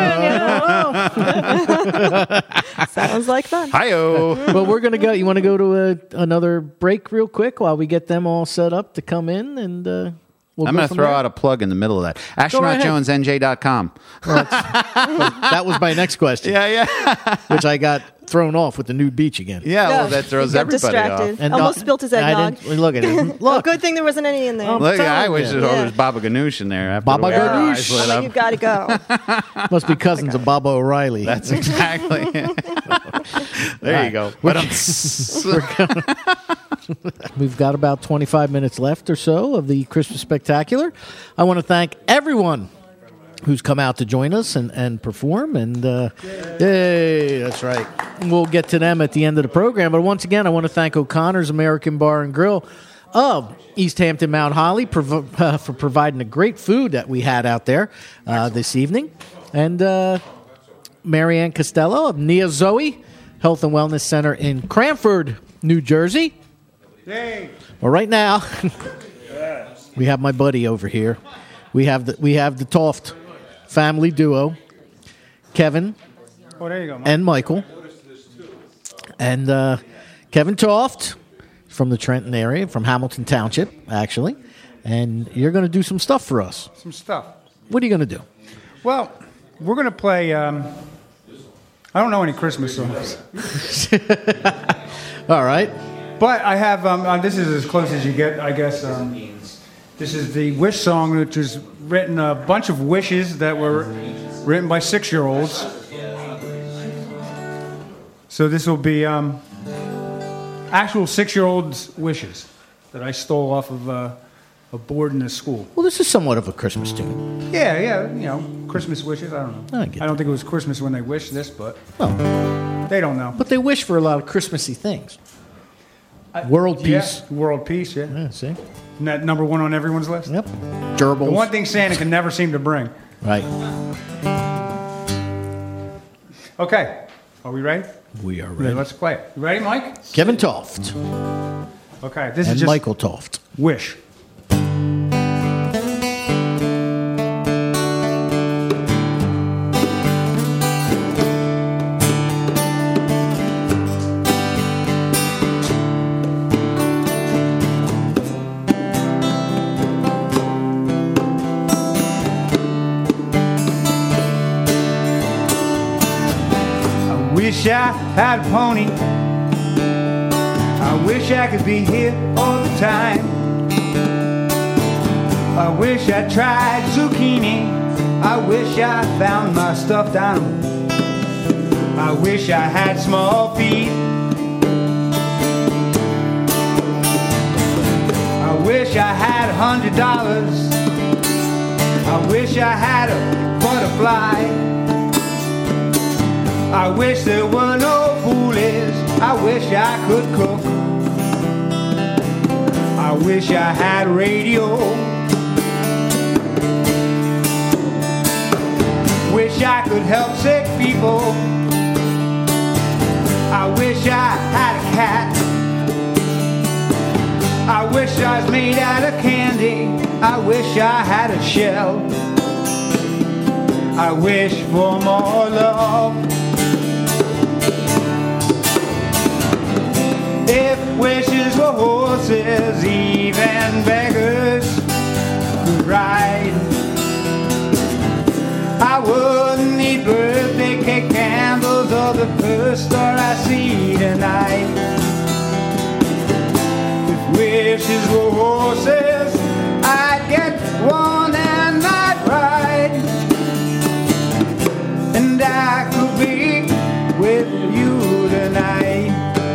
Speaker 5: winking.
Speaker 4: Sounds like fun.
Speaker 5: Hi-yo.
Speaker 1: Well, we're going to go. You want to go to a, another break real quick while we get them all set up to come in? And uh, we'll
Speaker 5: I'm
Speaker 1: go
Speaker 5: going to
Speaker 1: from
Speaker 5: throw
Speaker 1: there?
Speaker 5: out a plug in the middle of that.
Speaker 1: right
Speaker 5: astronaut
Speaker 1: ahead.
Speaker 5: jones N J dot com.
Speaker 1: That was my next question,
Speaker 5: Yeah, yeah.
Speaker 1: which I got thrown off with the nude beach again.
Speaker 5: Yeah, well,
Speaker 4: No,
Speaker 5: that throws
Speaker 4: he got
Speaker 5: everybody
Speaker 4: distracted.
Speaker 5: off.
Speaker 1: And
Speaker 4: Almost
Speaker 1: no-
Speaker 4: spilled his
Speaker 1: I
Speaker 4: eggnog.
Speaker 1: didn't- Look at it.
Speaker 4: Oh,
Speaker 1: Look.
Speaker 4: good thing there wasn't any in there.
Speaker 1: Oh,
Speaker 5: Look, I
Speaker 1: telling
Speaker 5: wish
Speaker 1: you.
Speaker 5: there
Speaker 4: Yeah.
Speaker 5: was Baba Ganoush in there. After
Speaker 1: Baba
Speaker 5: the way our
Speaker 1: Ganoush.
Speaker 5: eyes lit
Speaker 4: Oh,
Speaker 5: up.
Speaker 4: you got to go.
Speaker 1: Must be cousins of Baba O'Reilly.
Speaker 5: That's exactly it. There you go. But um,
Speaker 1: We've got about twenty-five minutes left or so of the Christmas Spectacular. I want to thank everyone who's come out to join us and, and perform. And, uh, yay, that's right. We'll get to them at the end of the program. But once again, I want to thank O'Connor's American Bar and Grill. of East Hampton Mount Holly prov- uh, for providing the great food that we had out there uh, this evening. And uh, Marianne Costello of Nia Zoe Health and Wellness Center in Cranford, New Jersey.
Speaker 6: Yay.
Speaker 1: Well, right now, we have my buddy over here. We have the, we have the Toft family duo, Kevin
Speaker 6: Oh, there you go, Mike.
Speaker 1: and Michael. And uh, Kevin Toft from the Trenton area, from Hamilton Township, actually. And you're going to do some stuff for us.
Speaker 6: Some stuff.
Speaker 1: What are you going to do?
Speaker 6: Well, we're going to play, um, I don't know any Christmas songs.
Speaker 1: All right.
Speaker 6: But I have, um, uh, this is as close as you get, I guess. Um, this is the Wish song, which was written, a bunch of wishes that were written by six-year-olds. So this will be um, actual six-year-olds' wishes that I stole off of uh, a board in a school.
Speaker 1: Well, this is somewhat of a Christmas tune.
Speaker 6: Yeah, yeah, you know, Christmas wishes, I don't know.
Speaker 1: I get
Speaker 6: I don't think it was Christmas when they wished this, but
Speaker 1: Well,
Speaker 6: they don't know.
Speaker 1: but they wish for a lot of Christmassy things. World peace.
Speaker 6: Yeah, world peace, yeah.
Speaker 1: Yeah, see?
Speaker 6: Isn't that number one on everyone's list?
Speaker 1: Yep.
Speaker 6: The
Speaker 1: Gerbils.
Speaker 6: one thing Santa can never seem to bring.
Speaker 1: Right.
Speaker 6: Okay, are we ready?
Speaker 1: We are
Speaker 6: Then
Speaker 1: ready.
Speaker 6: let's play it. You ready, Mike?
Speaker 1: Kevin Toft
Speaker 6: Okay, this
Speaker 1: and
Speaker 6: is just
Speaker 1: Michael Toft.
Speaker 6: Wish. I wish I had a pony. I wish I could be here all the time. I wish I tried zucchini. I wish I found my stuffed animal. I wish I had small feet. I wish I had a hundred dollars. I wish I had a butterfly. I wish there were no foolies. I wish I could cook. I wish I had a radio. Wish I could help sick people. I wish I had a cat. I wish I was made out of candy. I wish I had a shell. I wish for more love. If wishes were horses, even beggars could ride. I wouldn't need birthday cake, candles, or the first star I see tonight. If wishes were horses, I'd get one and I'd ride. And I could be with you tonight.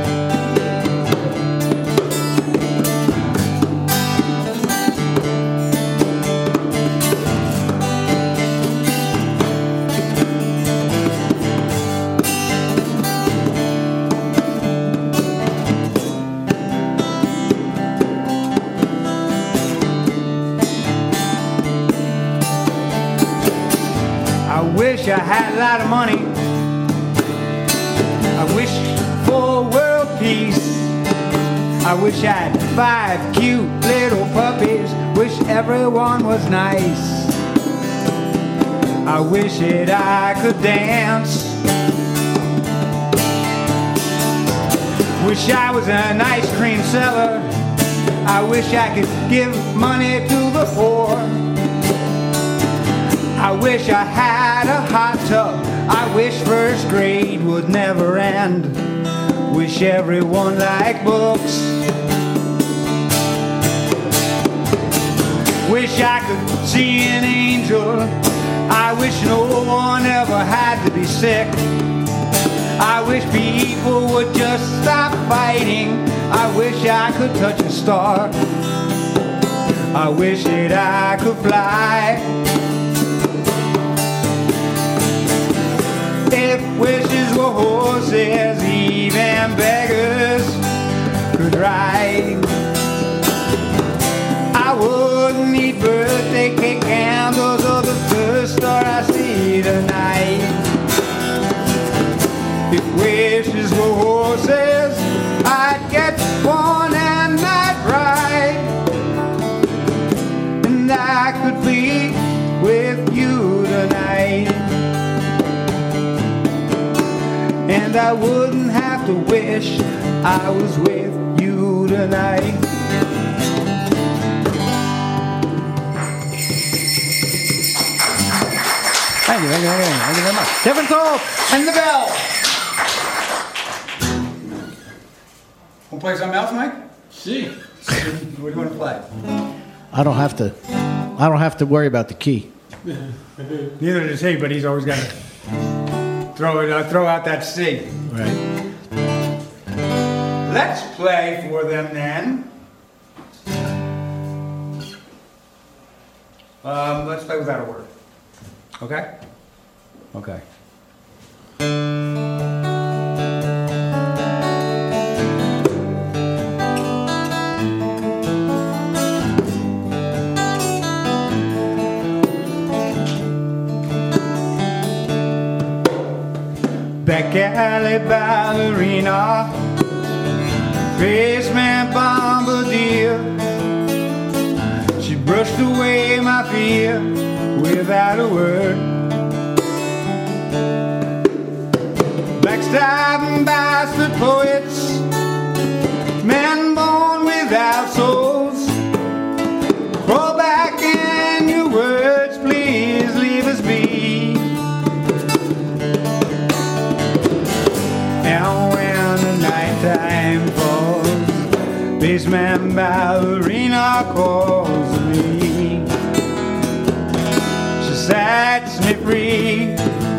Speaker 6: I wish I had a lot of money. I wish for world peace. I wish I had five cute little puppies. Wish everyone was nice. I wish that I could dance. Wish I was an ice cream seller. I wish I could give money to the poor. I wish I had a hot tub. I wish first grade would never end. Wish everyone liked books. Wish I could see an angel. I wish no one ever had to be sick. I wish people would just stop fighting. I wish I could touch a star. I wish that I could fly. If wishes were horses, even beggars could ride. wouldn't need birthday cake candles or the first star I see tonight. If wishes were horses, I'd get one and I'd ride, and I could be with you tonight, and I wouldn't have to wish I was with you tonight.
Speaker 7: Thank you, thank you, thank you, thank you very much.
Speaker 1: Kevin Toth.
Speaker 7: And the bell. Want to play something else, Mike?
Speaker 8: See.
Speaker 7: What do you want to play?
Speaker 1: I don't have to. I don't have to worry about the key.
Speaker 7: Neither does he, but he's always got to throw it. Uh, throw out that C.
Speaker 1: Right.
Speaker 7: Let's play for them then. Um, let's play without a word. Okay? Okay. Back alley ballerina, basement bombardier. She brushed away my fear without a word. Backstabbing bastard poets, men born without souls. Crawl back in your words, please leave us be. And when the nighttime falls, basement ballerina calls me. She sets me free.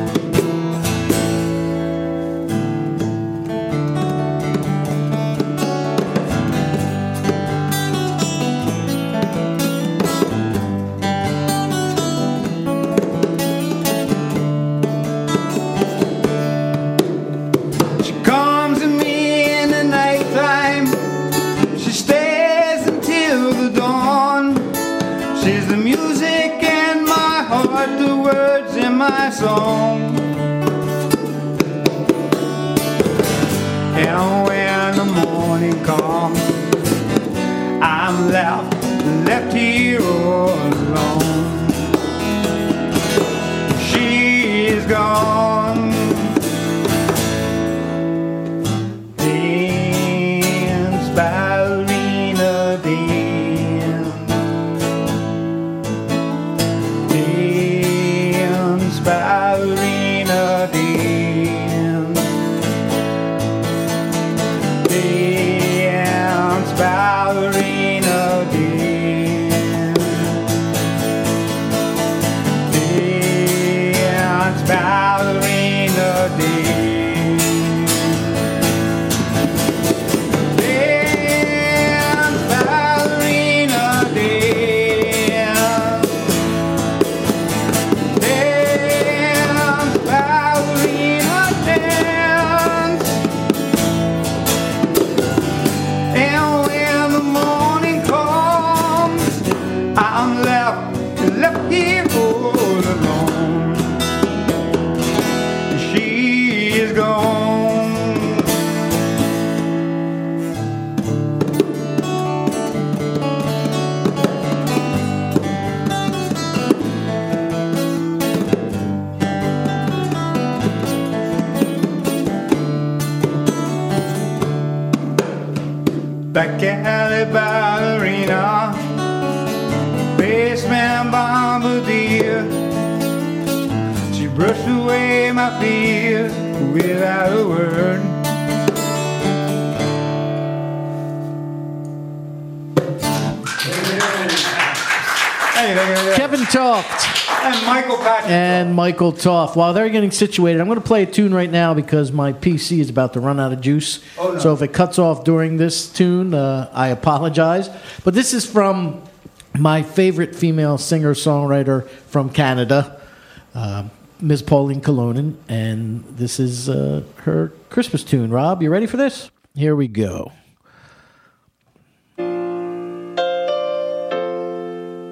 Speaker 7: My song, and when the morning comes, I'm left, left here all alone. She's gone. Dance, ballerina, dance. Dance, ballerina, dance. Dance, ballerina, dance. Dance, ballerina, dance. Dance, ballerina, dance. Dance, ballerina, dance. And when the morning comes, I'm left, left here all alone. She is gone. Back alley ballerina, basement bombardier. She brushed away my fear without a word.
Speaker 1: Kevin Toft
Speaker 7: And Michael Patrick.
Speaker 1: and Michael Toft. While they're getting situated, I'm going to play a tune right now because my P C is about to run out of juice.
Speaker 7: Oh, no.
Speaker 1: So if it cuts off during this tune, uh, I apologize. But this is from my favorite female singer-songwriter from Canada, uh, Miz Pauline Colonen, and this is uh, her Christmas tune. Rob, you ready for this? Here we go.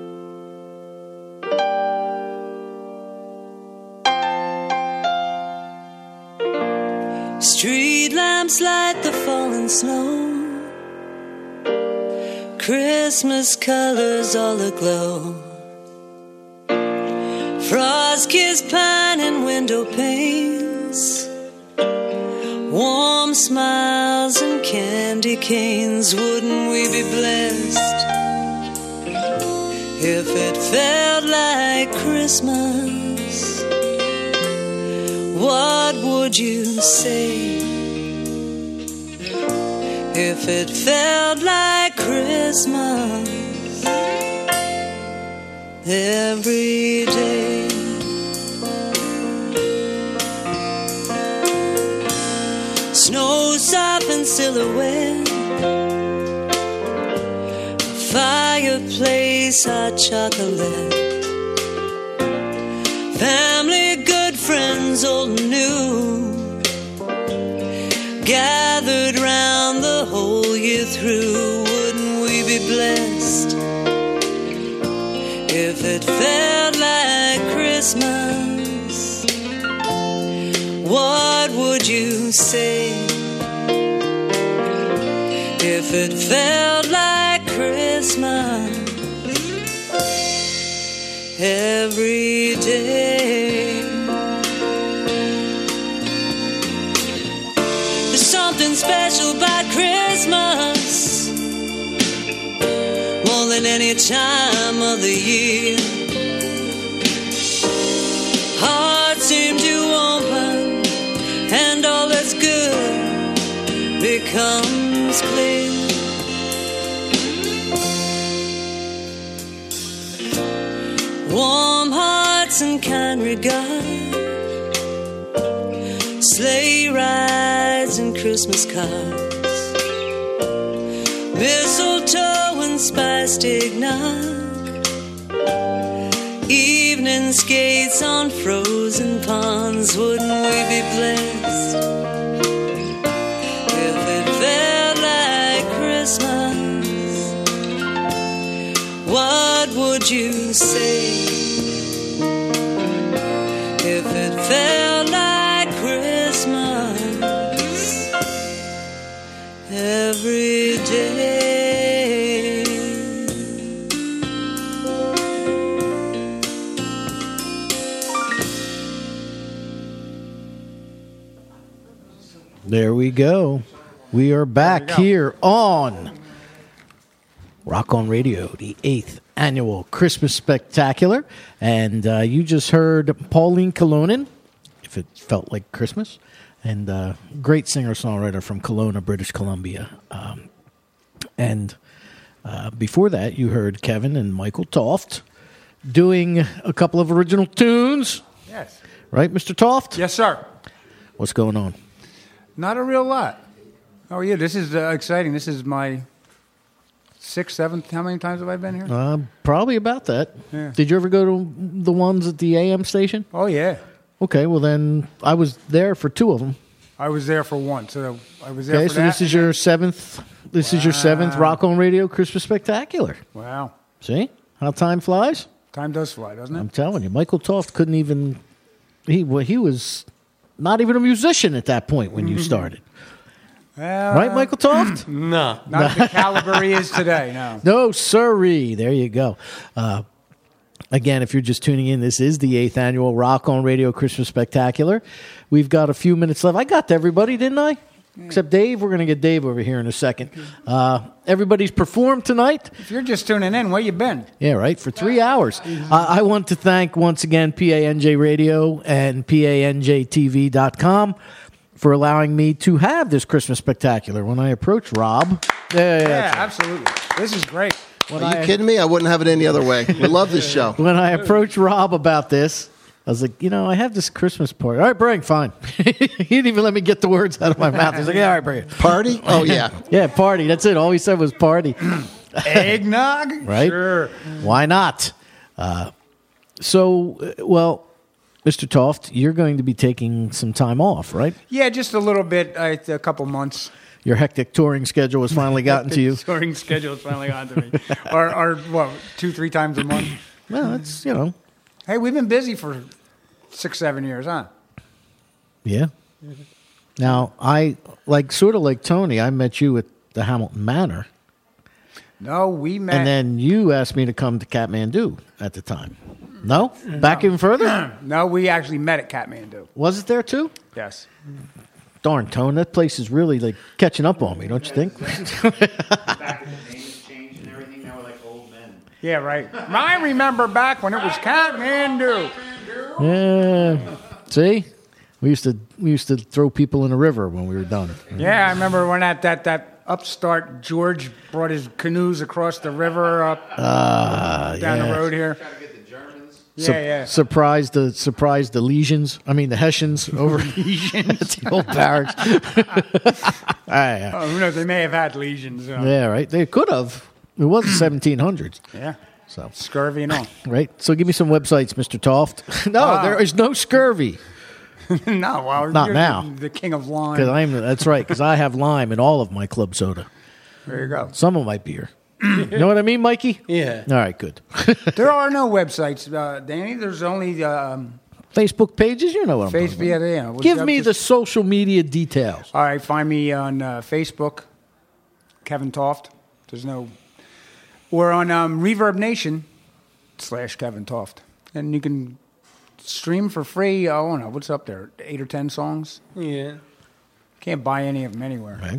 Speaker 8: arms like the falling snow. Christmas colors all aglow. Frost-kissed pine and window panes. Warm smiles and candy canes. Wouldn't we be blessed if it felt like Christmas? What would you say if it felt like Christmas every day? Snow softened silhouette, fireplace, hot chocolate, family, good friends, old and new, gathered round the whole year through. Wouldn't we be blessed if it felt like Christmas? What would you say if it felt like Christmas every day? There's something special about Christmas, more than any time of the year. Hearts seem to open, and all that's good becomes clear. Warm hearts and kind regard, sleigh rides and Christmas cards, mistletoe and spiced eggnog, evening skates on frozen ponds. Wouldn't we be blessed if it felt like Christmas? What would you say if it felt like Christmas every day?
Speaker 1: There we go. We are back here on Rock on Radio, the eighth annual Christmas Spectacular. And uh, you just heard Pauline Colonen, If It Felt Like Christmas, and uh, great singer-songwriter from Kelowna, British Columbia. Um, and uh, before that, you heard Kevin and Michael Toft doing a couple of original tunes.
Speaker 7: Yes.
Speaker 1: Right, Mister Toft?
Speaker 7: Yes, sir.
Speaker 1: What's going on?
Speaker 7: Not a real lot. How are you? This is uh, exciting. This is my sixth, seventh. How many times have I been here?
Speaker 1: Uh, probably about that.
Speaker 7: Yeah.
Speaker 1: Did you ever go to the ones at the A M station?
Speaker 7: Oh, yeah.
Speaker 1: Okay, well then I was there for two of them.
Speaker 7: I was there for one, so I was there
Speaker 1: Okay,
Speaker 7: for
Speaker 1: so
Speaker 7: that.
Speaker 1: this is your seventh. This is your seventh Rock on Radio Christmas Spectacular.
Speaker 7: Wow.
Speaker 1: See how time flies?
Speaker 7: Time does fly, doesn't it?
Speaker 1: I'm telling you, Michael Toft couldn't even. He well, he was not even a musician at that point when you started,
Speaker 7: Well,
Speaker 1: right, Michael Toft?
Speaker 9: No.
Speaker 7: Not the caliber he is today, no.
Speaker 1: No, sirree. There you go. Uh, again, if you're just tuning in, this is the eighth annual Rock on Radio Christmas Spectacular. We've got a few minutes left. I got to everybody, didn't I? Except Dave. We're going to get Dave over here in a second. Uh, everybody's performed tonight.
Speaker 7: If you're just tuning in, where you been?
Speaker 1: Yeah, right, for three hours. Uh, I want to thank once again P A N J Radio and P A N J T V dot com for allowing me to have this Christmas Spectacular. When I approached Rob... Yeah, yeah,
Speaker 7: Yeah,
Speaker 1: yeah.
Speaker 7: absolutely. This is great.
Speaker 1: When
Speaker 2: Are you
Speaker 1: I-
Speaker 2: kidding me? I wouldn't have it any other way. We love this show.
Speaker 1: When I approached Rob about this, I was like, you know, I have this Christmas party. All right, bring, fine. He didn't even let me get the words out of my mouth. He's like, yeah, all right, bring it.
Speaker 2: Party? Oh, yeah.
Speaker 1: Yeah, party. That's it. All he said was party.
Speaker 7: Eggnog?
Speaker 1: Right?
Speaker 7: Sure.
Speaker 1: Why not? Uh, so, uh, well, Mister Toft, you're going to be taking some time off, right?
Speaker 7: Yeah, just a little bit, uh, a couple months.
Speaker 1: Your hectic touring schedule has finally gotten to you.
Speaker 7: Touring schedule has finally gotten to me. or, or, what, two, three times a month?
Speaker 1: Well, it's, you know,
Speaker 7: Hey, we've been busy for six, seven years, huh?
Speaker 1: yeah. Now, I, like, sort of like Tony, I met you at the Hamilton Manor.
Speaker 7: No, we met.
Speaker 1: And then you asked me to come to Kathmandu at the time. No? Back even further?
Speaker 7: No, we actually met at Kathmandu.
Speaker 1: Was it there too?
Speaker 7: Yes.
Speaker 1: Darn, Tone, that place is really like catching up on me, don't you think?
Speaker 5: Back when the names changed and everything, now we're like old men.
Speaker 7: Yeah, right. I remember back when it was Kathmandu.
Speaker 1: Yeah. See? We used to we used to throw people in the river when we were done.
Speaker 7: Yeah, I remember when that, that, that upstart George brought his canoes across the river up
Speaker 1: Ah,
Speaker 7: down
Speaker 1: yeah.
Speaker 7: the road here. Yeah,
Speaker 1: Sup-
Speaker 7: yeah.
Speaker 1: Surprised the surprised the legions. I mean the Hessians over at the old barracks. Ah, yeah.
Speaker 7: Oh, who knows? They may have had legions. You know.
Speaker 1: Yeah, right. They could have. It was the seventeen hundreds.
Speaker 7: Yeah.
Speaker 1: So
Speaker 7: Scurvy and all.
Speaker 1: right. So give me some websites, Mister Toft. no,
Speaker 7: Ah.
Speaker 1: there is no scurvy
Speaker 7: No, well,
Speaker 1: Not
Speaker 7: you're
Speaker 1: now.
Speaker 7: The, the king of
Speaker 1: because
Speaker 7: lime.
Speaker 1: I'm. That's right. Because I have lime in all of my club soda.
Speaker 7: There you go.
Speaker 1: Some of my beer. You know what I mean, Mikey?
Speaker 2: Yeah.
Speaker 1: All right. Good.
Speaker 7: There are no websites, uh, Danny. There's only um,
Speaker 1: Facebook pages. You know what I'm talking
Speaker 7: Facebook.
Speaker 1: about.
Speaker 7: Yeah, yeah. We'll
Speaker 1: Give
Speaker 7: just-
Speaker 1: me the social media details.
Speaker 7: All right, find me on uh, Facebook, Kevin Toft. There's no, or on um, Reverb Nation slash Kevin Toft, and you can stream for free. I don't know what's up there, eight or ten songs.
Speaker 2: Yeah.
Speaker 7: Can't buy any of them anywhere,
Speaker 1: Right.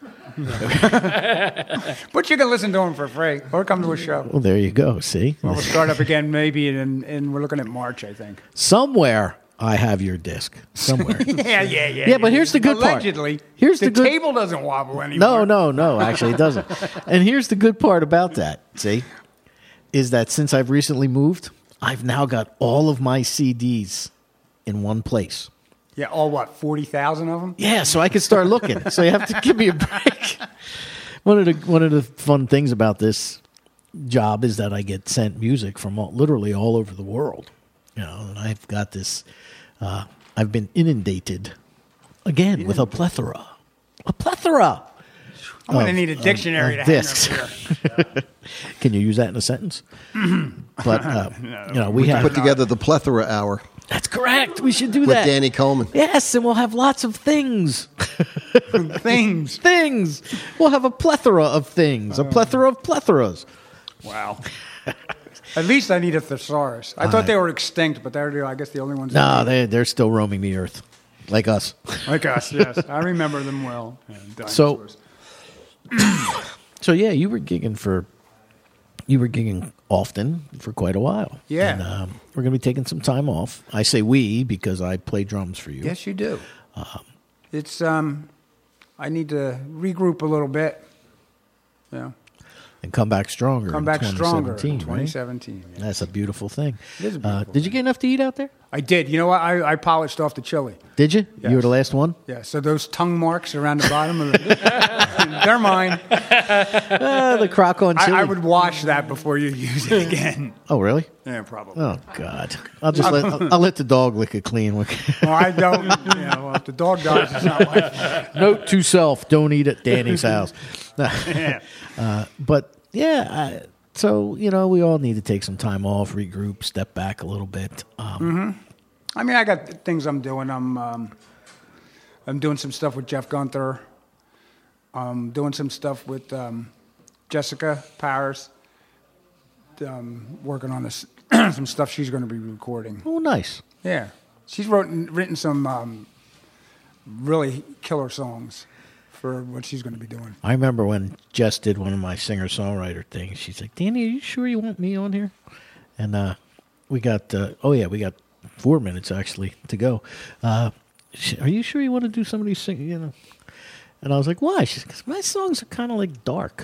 Speaker 7: but you can listen to them for free or come to a show.
Speaker 1: Well, there you go. See,
Speaker 7: Well, we'll start up again maybe, in, in we're looking at March, I think.
Speaker 1: somewhere I have your disc. Somewhere.
Speaker 7: Yeah, yeah, yeah.
Speaker 1: Yeah, but here's the good part.
Speaker 7: Allegedly,
Speaker 1: Here's
Speaker 7: the,
Speaker 1: the good-
Speaker 7: table doesn't wobble anymore.
Speaker 1: No, no, no. Actually, it doesn't. And here's the good part about that. See, is that since I've recently moved, I've now got all of my C Ds in one place.
Speaker 7: Yeah, all what, forty thousand of them?
Speaker 1: Yeah, so I can start looking. So you have to give me a break. One of the one of the fun things about this job is that I get sent music from all, literally all over the world. You know, and I've got this. Uh, I've been inundated again with a plethora, a plethora.
Speaker 7: I'm going to
Speaker 1: of-
Speaker 7: need a dictionary
Speaker 1: of
Speaker 7: to
Speaker 1: discs.
Speaker 7: hang up here.
Speaker 1: Can you use that in a sentence? But uh, you know, we,
Speaker 2: We
Speaker 1: have
Speaker 2: put together the plethora hour
Speaker 1: that's correct. We should do
Speaker 2: with
Speaker 1: that.
Speaker 2: Danny Coleman.
Speaker 1: Yes, and we'll have lots of things.
Speaker 7: Things.
Speaker 1: Things. We'll have a plethora of things. A plethora of plethoras.
Speaker 7: Wow. At least I need a thesaurus. I thought they were extinct, but they're, I guess, the only ones.
Speaker 1: No,
Speaker 7: that
Speaker 1: they they're still roaming the earth, like us.
Speaker 7: like us, yes. I remember them well. Yeah,
Speaker 1: So-
Speaker 7: dinosaurs.
Speaker 1: So yeah, you were gigging for, you were gigging often for quite a while.
Speaker 7: Yeah.
Speaker 1: And um, we're gonna be taking some time off. I say we because I play drums for you.
Speaker 7: Yes, you do. It's, um, I need to regroup a little bit. Yeah.
Speaker 1: And come back stronger.
Speaker 7: Come
Speaker 1: in
Speaker 7: back stronger in
Speaker 1: twenty seventeen, right?
Speaker 7: twenty seventeen. yeah.
Speaker 1: That's a beautiful thing.
Speaker 7: It is a
Speaker 1: Uh,
Speaker 7: beautiful
Speaker 1: did you get enough to eat out there?
Speaker 7: I did. You know what? I, I polished off the chili.
Speaker 1: Did you? You were
Speaker 7: Yes.
Speaker 1: the last one.
Speaker 7: Yeah, so those tongue marks around the bottom of the, they're mine.
Speaker 1: Uh, the crock on chili.
Speaker 7: I, I would wash that before you use it again.
Speaker 1: Oh, really?
Speaker 7: Yeah, probably.
Speaker 1: Oh God! I'll just let I'll, I'll let the dog lick it clean.
Speaker 7: Well, I don't. Yeah, well, if the dog dies, it's not my fault.
Speaker 1: Note to self: don't eat at Danny's house.
Speaker 7: Yeah.
Speaker 1: uh, but yeah, I, so you know, we all need to take some time off, regroup, step back a little bit. Um,
Speaker 7: I mean, I got things I'm doing. I'm um, I'm doing some stuff with Jeff Gunther. I'm doing some stuff with um, Jessica Powers. Um, working on this, some stuff she's going to be recording.
Speaker 1: Oh, nice.
Speaker 7: Yeah, she's written written some um, really killer songs for what she's going to be doing.
Speaker 1: I remember when Jess did one of my singer-songwriter things. She's like, "Danny, are you sure you want me on here?" And uh, we got, uh, oh yeah, we got four minutes actually to go. Uh, she, are you sure you want to do some of these sing? You know, and I was like, "Why?" She's because my songs are kind of like dark.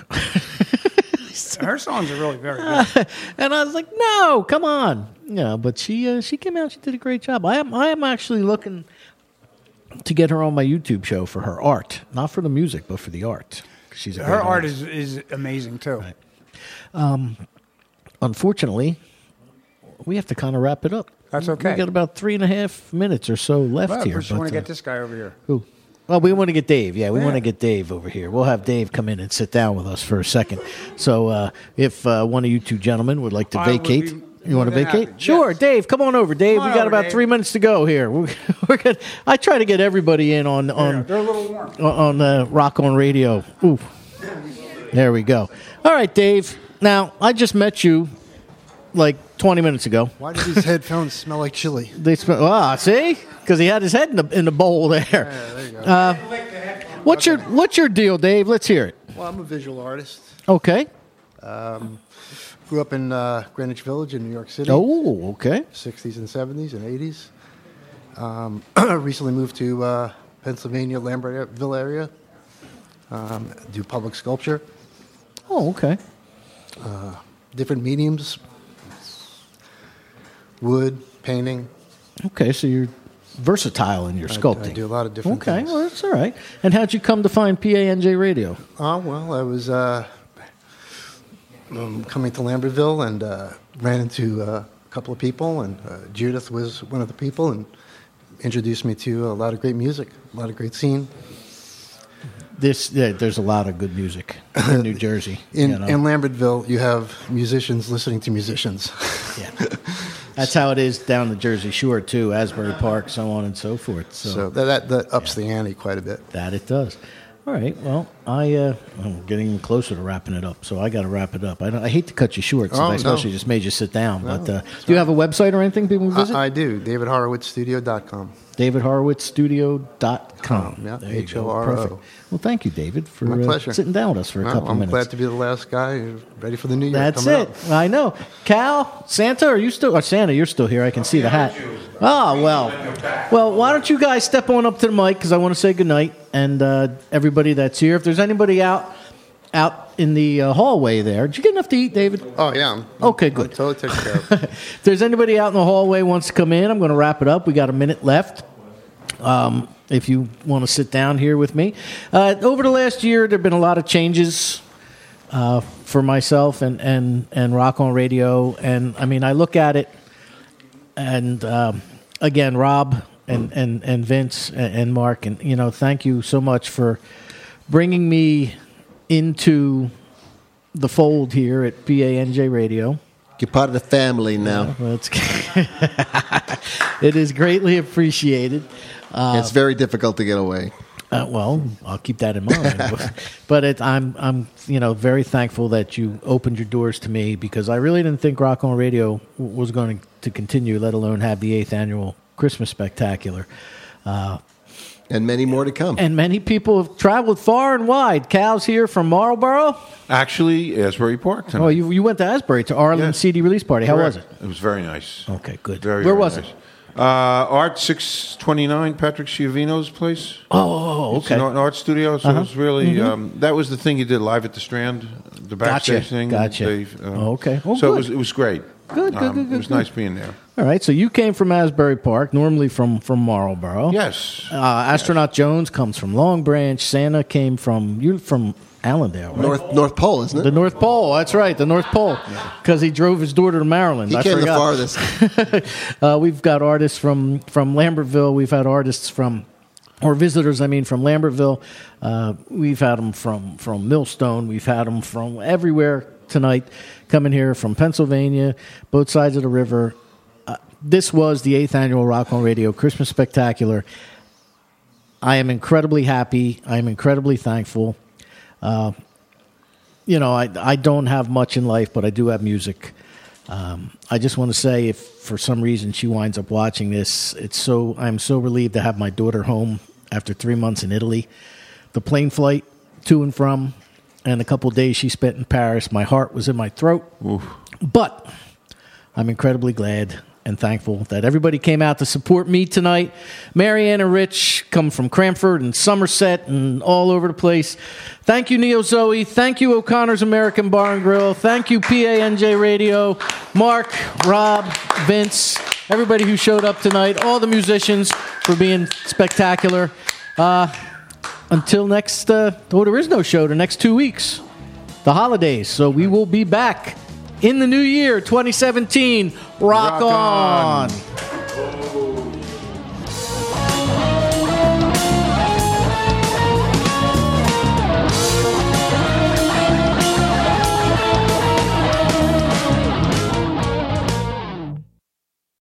Speaker 7: Her songs are really very good.
Speaker 1: And I was like, "No, come on." You know, but she uh, she came out. She did a great job. I am I am actually looking to get her on my YouTube show for her art, not for the music, but for the art. She's a
Speaker 7: Her
Speaker 1: great
Speaker 7: art
Speaker 1: artist.
Speaker 7: is, is amazing too.
Speaker 1: Right. Unfortunately, we have to kind of wrap it up.
Speaker 7: That's okay.
Speaker 1: We got about three and a half minutes or so left
Speaker 7: Well,
Speaker 1: here.
Speaker 7: first, you want to
Speaker 1: uh,
Speaker 7: get this guy over here.
Speaker 1: Who? Well, we want to get Dave. Yeah, we
Speaker 7: Yeah.
Speaker 1: want to get Dave over here. We'll have Dave come in and sit down with us for a second. So, uh, if uh, one of you two gentlemen would like to
Speaker 7: I would
Speaker 1: vacate,
Speaker 7: be-
Speaker 1: You want to
Speaker 7: More than
Speaker 1: vacate?
Speaker 7: happy,
Speaker 1: Sure,
Speaker 7: yes.
Speaker 1: Dave. Come on over, Dave.
Speaker 7: Come on
Speaker 1: we got
Speaker 7: over,
Speaker 1: about
Speaker 7: Dave.
Speaker 1: three minutes to go here. We're, we're gonna, I try to get everybody in on
Speaker 7: Yeah,
Speaker 1: on
Speaker 7: they're a little warm.
Speaker 1: on uh, Rock on Radio. Ooh, there we go. All right, Dave. Now I just met you like twenty minutes ago.
Speaker 2: Why do these headphones smell like chili?
Speaker 1: They smell. Ah, see, because he had his head in the in the bowl there.
Speaker 2: Yeah, there you go.
Speaker 1: Uh, what's your What's your deal, Dave? Let's hear it.
Speaker 2: Well, I'm a visual artist.
Speaker 1: Okay.
Speaker 2: Grew up in uh, Greenwich Village in New York City.
Speaker 1: Oh, okay.
Speaker 2: sixties and seventies and eighties. Um, recently moved to uh, Pennsylvania, Lambertville area. Um, do public sculpture,
Speaker 1: Oh, okay.
Speaker 2: different mediums, wood, painting.
Speaker 1: Okay, so you're versatile in your
Speaker 2: I-
Speaker 1: sculpting.
Speaker 2: I do a lot of different
Speaker 1: Okay,
Speaker 2: things.
Speaker 1: well, that's all right. And how'd you come to find P A N J Radio?
Speaker 2: Oh, well, I was uh, um, coming to Lambertville and uh, ran into uh, a couple of people, and uh, Judith was one of the people and introduced me to a lot of great music, a lot of great scene.
Speaker 1: This yeah, there's a lot of good music in New Jersey.
Speaker 2: In,
Speaker 1: you know.
Speaker 2: in Lambertville, you have musicians listening to musicians.
Speaker 1: Yeah. That's how it is down the Jersey Shore too, Asbury Park, so on and so forth. So,
Speaker 2: So that, that, that ups the ante quite a bit.
Speaker 1: that it does. All right. Well, I uh, I'm getting closer to wrapping it up, so I got to wrap it up. I, don't, I hate to cut you short, since
Speaker 2: Oh,
Speaker 1: I
Speaker 2: no.
Speaker 1: especially just made you sit down.
Speaker 2: No,
Speaker 1: but uh,
Speaker 2: it's
Speaker 1: do you have a website or anything people can visit?
Speaker 2: I, I do. david horowitz studio dot com.
Speaker 1: david horowitz studio dot com.
Speaker 2: Yeah,
Speaker 1: There you
Speaker 2: H
Speaker 1: go.
Speaker 2: O R O.
Speaker 1: Perfect. Well, thank you, David, for
Speaker 2: My
Speaker 1: uh,
Speaker 2: pleasure.
Speaker 1: sitting down with us for a
Speaker 2: Well,
Speaker 1: couple
Speaker 2: I'm
Speaker 1: minutes.
Speaker 2: glad to be the last guy who's ready for the new year.
Speaker 1: That's
Speaker 2: coming
Speaker 1: it.
Speaker 2: up.
Speaker 1: I know. Cal, Santa, are you still? Or Santa, you're still here. I can see the hat. Oh, well. Well, why don't you guys step on up to the mic because I want to say goodnight. And uh, everybody that's here, if there's anybody out out in the uh, hallway there, did you get enough to eat, David?
Speaker 2: Oh, yeah. I'm,
Speaker 1: Okay,
Speaker 2: I'm
Speaker 1: good.
Speaker 2: totally taken care of.
Speaker 1: If there's anybody out in the hallway who wants to come in, I'm going to wrap it up. We got a minute left. Um, if you want to sit down here with me. Uh, over the last year, there have been a lot of changes uh, for myself and, and, and Rock on Radio. And, I mean, I look at it, and, um, again, Rob and, and, and Vince and, and Mark, and, you know, thank you so much for bringing me into the fold here at P A N J Radio.
Speaker 9: You're part of the family now.
Speaker 1: Well, it's it is greatly appreciated. Uh,
Speaker 9: it's very difficult to get away.
Speaker 1: uh, well, I'll keep that in mind. But it, I'm, I'm, you know, very thankful that you opened your doors to me because I really didn't think Rock on Radio w- was going to continue, let alone have the eighth annual Christmas Spectacular. Uh,
Speaker 9: And many more to come.
Speaker 1: and many people have traveled far and wide. Cal's here from Marlboro.
Speaker 3: Actually, Asbury Park tonight.
Speaker 1: Oh, you you went to Asbury to Arlen
Speaker 3: Yeah.
Speaker 1: C D release party. How was it?
Speaker 3: It was very nice.
Speaker 1: Okay, good.
Speaker 3: Very,
Speaker 1: Where
Speaker 3: very
Speaker 1: was
Speaker 3: nice.
Speaker 1: it?
Speaker 3: Uh, Art six twenty-nine, Patrick Schiavino's place.
Speaker 1: Oh,
Speaker 3: It's
Speaker 1: okay.
Speaker 3: an art, an art studio, so
Speaker 1: Uh-huh.
Speaker 3: it was really, um, that was the thing you did live at the Strand, the backstage
Speaker 1: Gotcha,
Speaker 3: thing.
Speaker 1: gotcha.
Speaker 3: They, uh,
Speaker 1: Oh, okay. Oh,
Speaker 3: so
Speaker 1: good.
Speaker 3: it was, it was great.
Speaker 1: Good, good,
Speaker 3: Um,
Speaker 1: good, good,
Speaker 3: It was
Speaker 1: good.
Speaker 3: nice being there.
Speaker 1: All right, so you came from Asbury Park, normally from, from Marlboro.
Speaker 3: Yes.
Speaker 1: Uh, Astronaut Jones comes from Long Branch. Santa came from you from Allendale, right?
Speaker 9: North North Pole, isn't it?
Speaker 1: The North Pole. That's right, the North Pole, because he drove his daughter to Maryland.
Speaker 9: he
Speaker 1: I
Speaker 9: came the
Speaker 1: forgot.
Speaker 9: farthest.
Speaker 1: uh, we've got artists from from Lambertville. We've had artists from, or visitors, I mean, from Lambertville. Uh, we've had them from from Millstone. We've had them from everywhere tonight, coming here from Pennsylvania, both sides of the river. Uh, this was the eighth annual Rock on Radio Christmas Spectacular. I am incredibly happy. I am incredibly thankful. Uh, you know, I I don't have much in life, but I do have music. Um, I just want to say, if for some reason she winds up watching this, it's so I'm so relieved to have my daughter home after three months in Italy. The plane flight to and from, and a couple days she spent in Paris. My heart was in my throat, but I'm incredibly glad and thankful that everybody came out to support me tonight. Marianne and Rich come from Cranford and Somerset and all over the place. Thank you, Neo Zoe. Thank you, O'Connor's American Bar and Grill. Thank you, P A N J Radio. Mark, Rob, Vince, everybody who showed up tonight, all the musicians for being spectacular. Uh, until next, uh, oh, there is no show the next two weeks, the holidays. So we will be back in the new year, twenty seventeen. Rock,
Speaker 3: Rock on.
Speaker 1: on.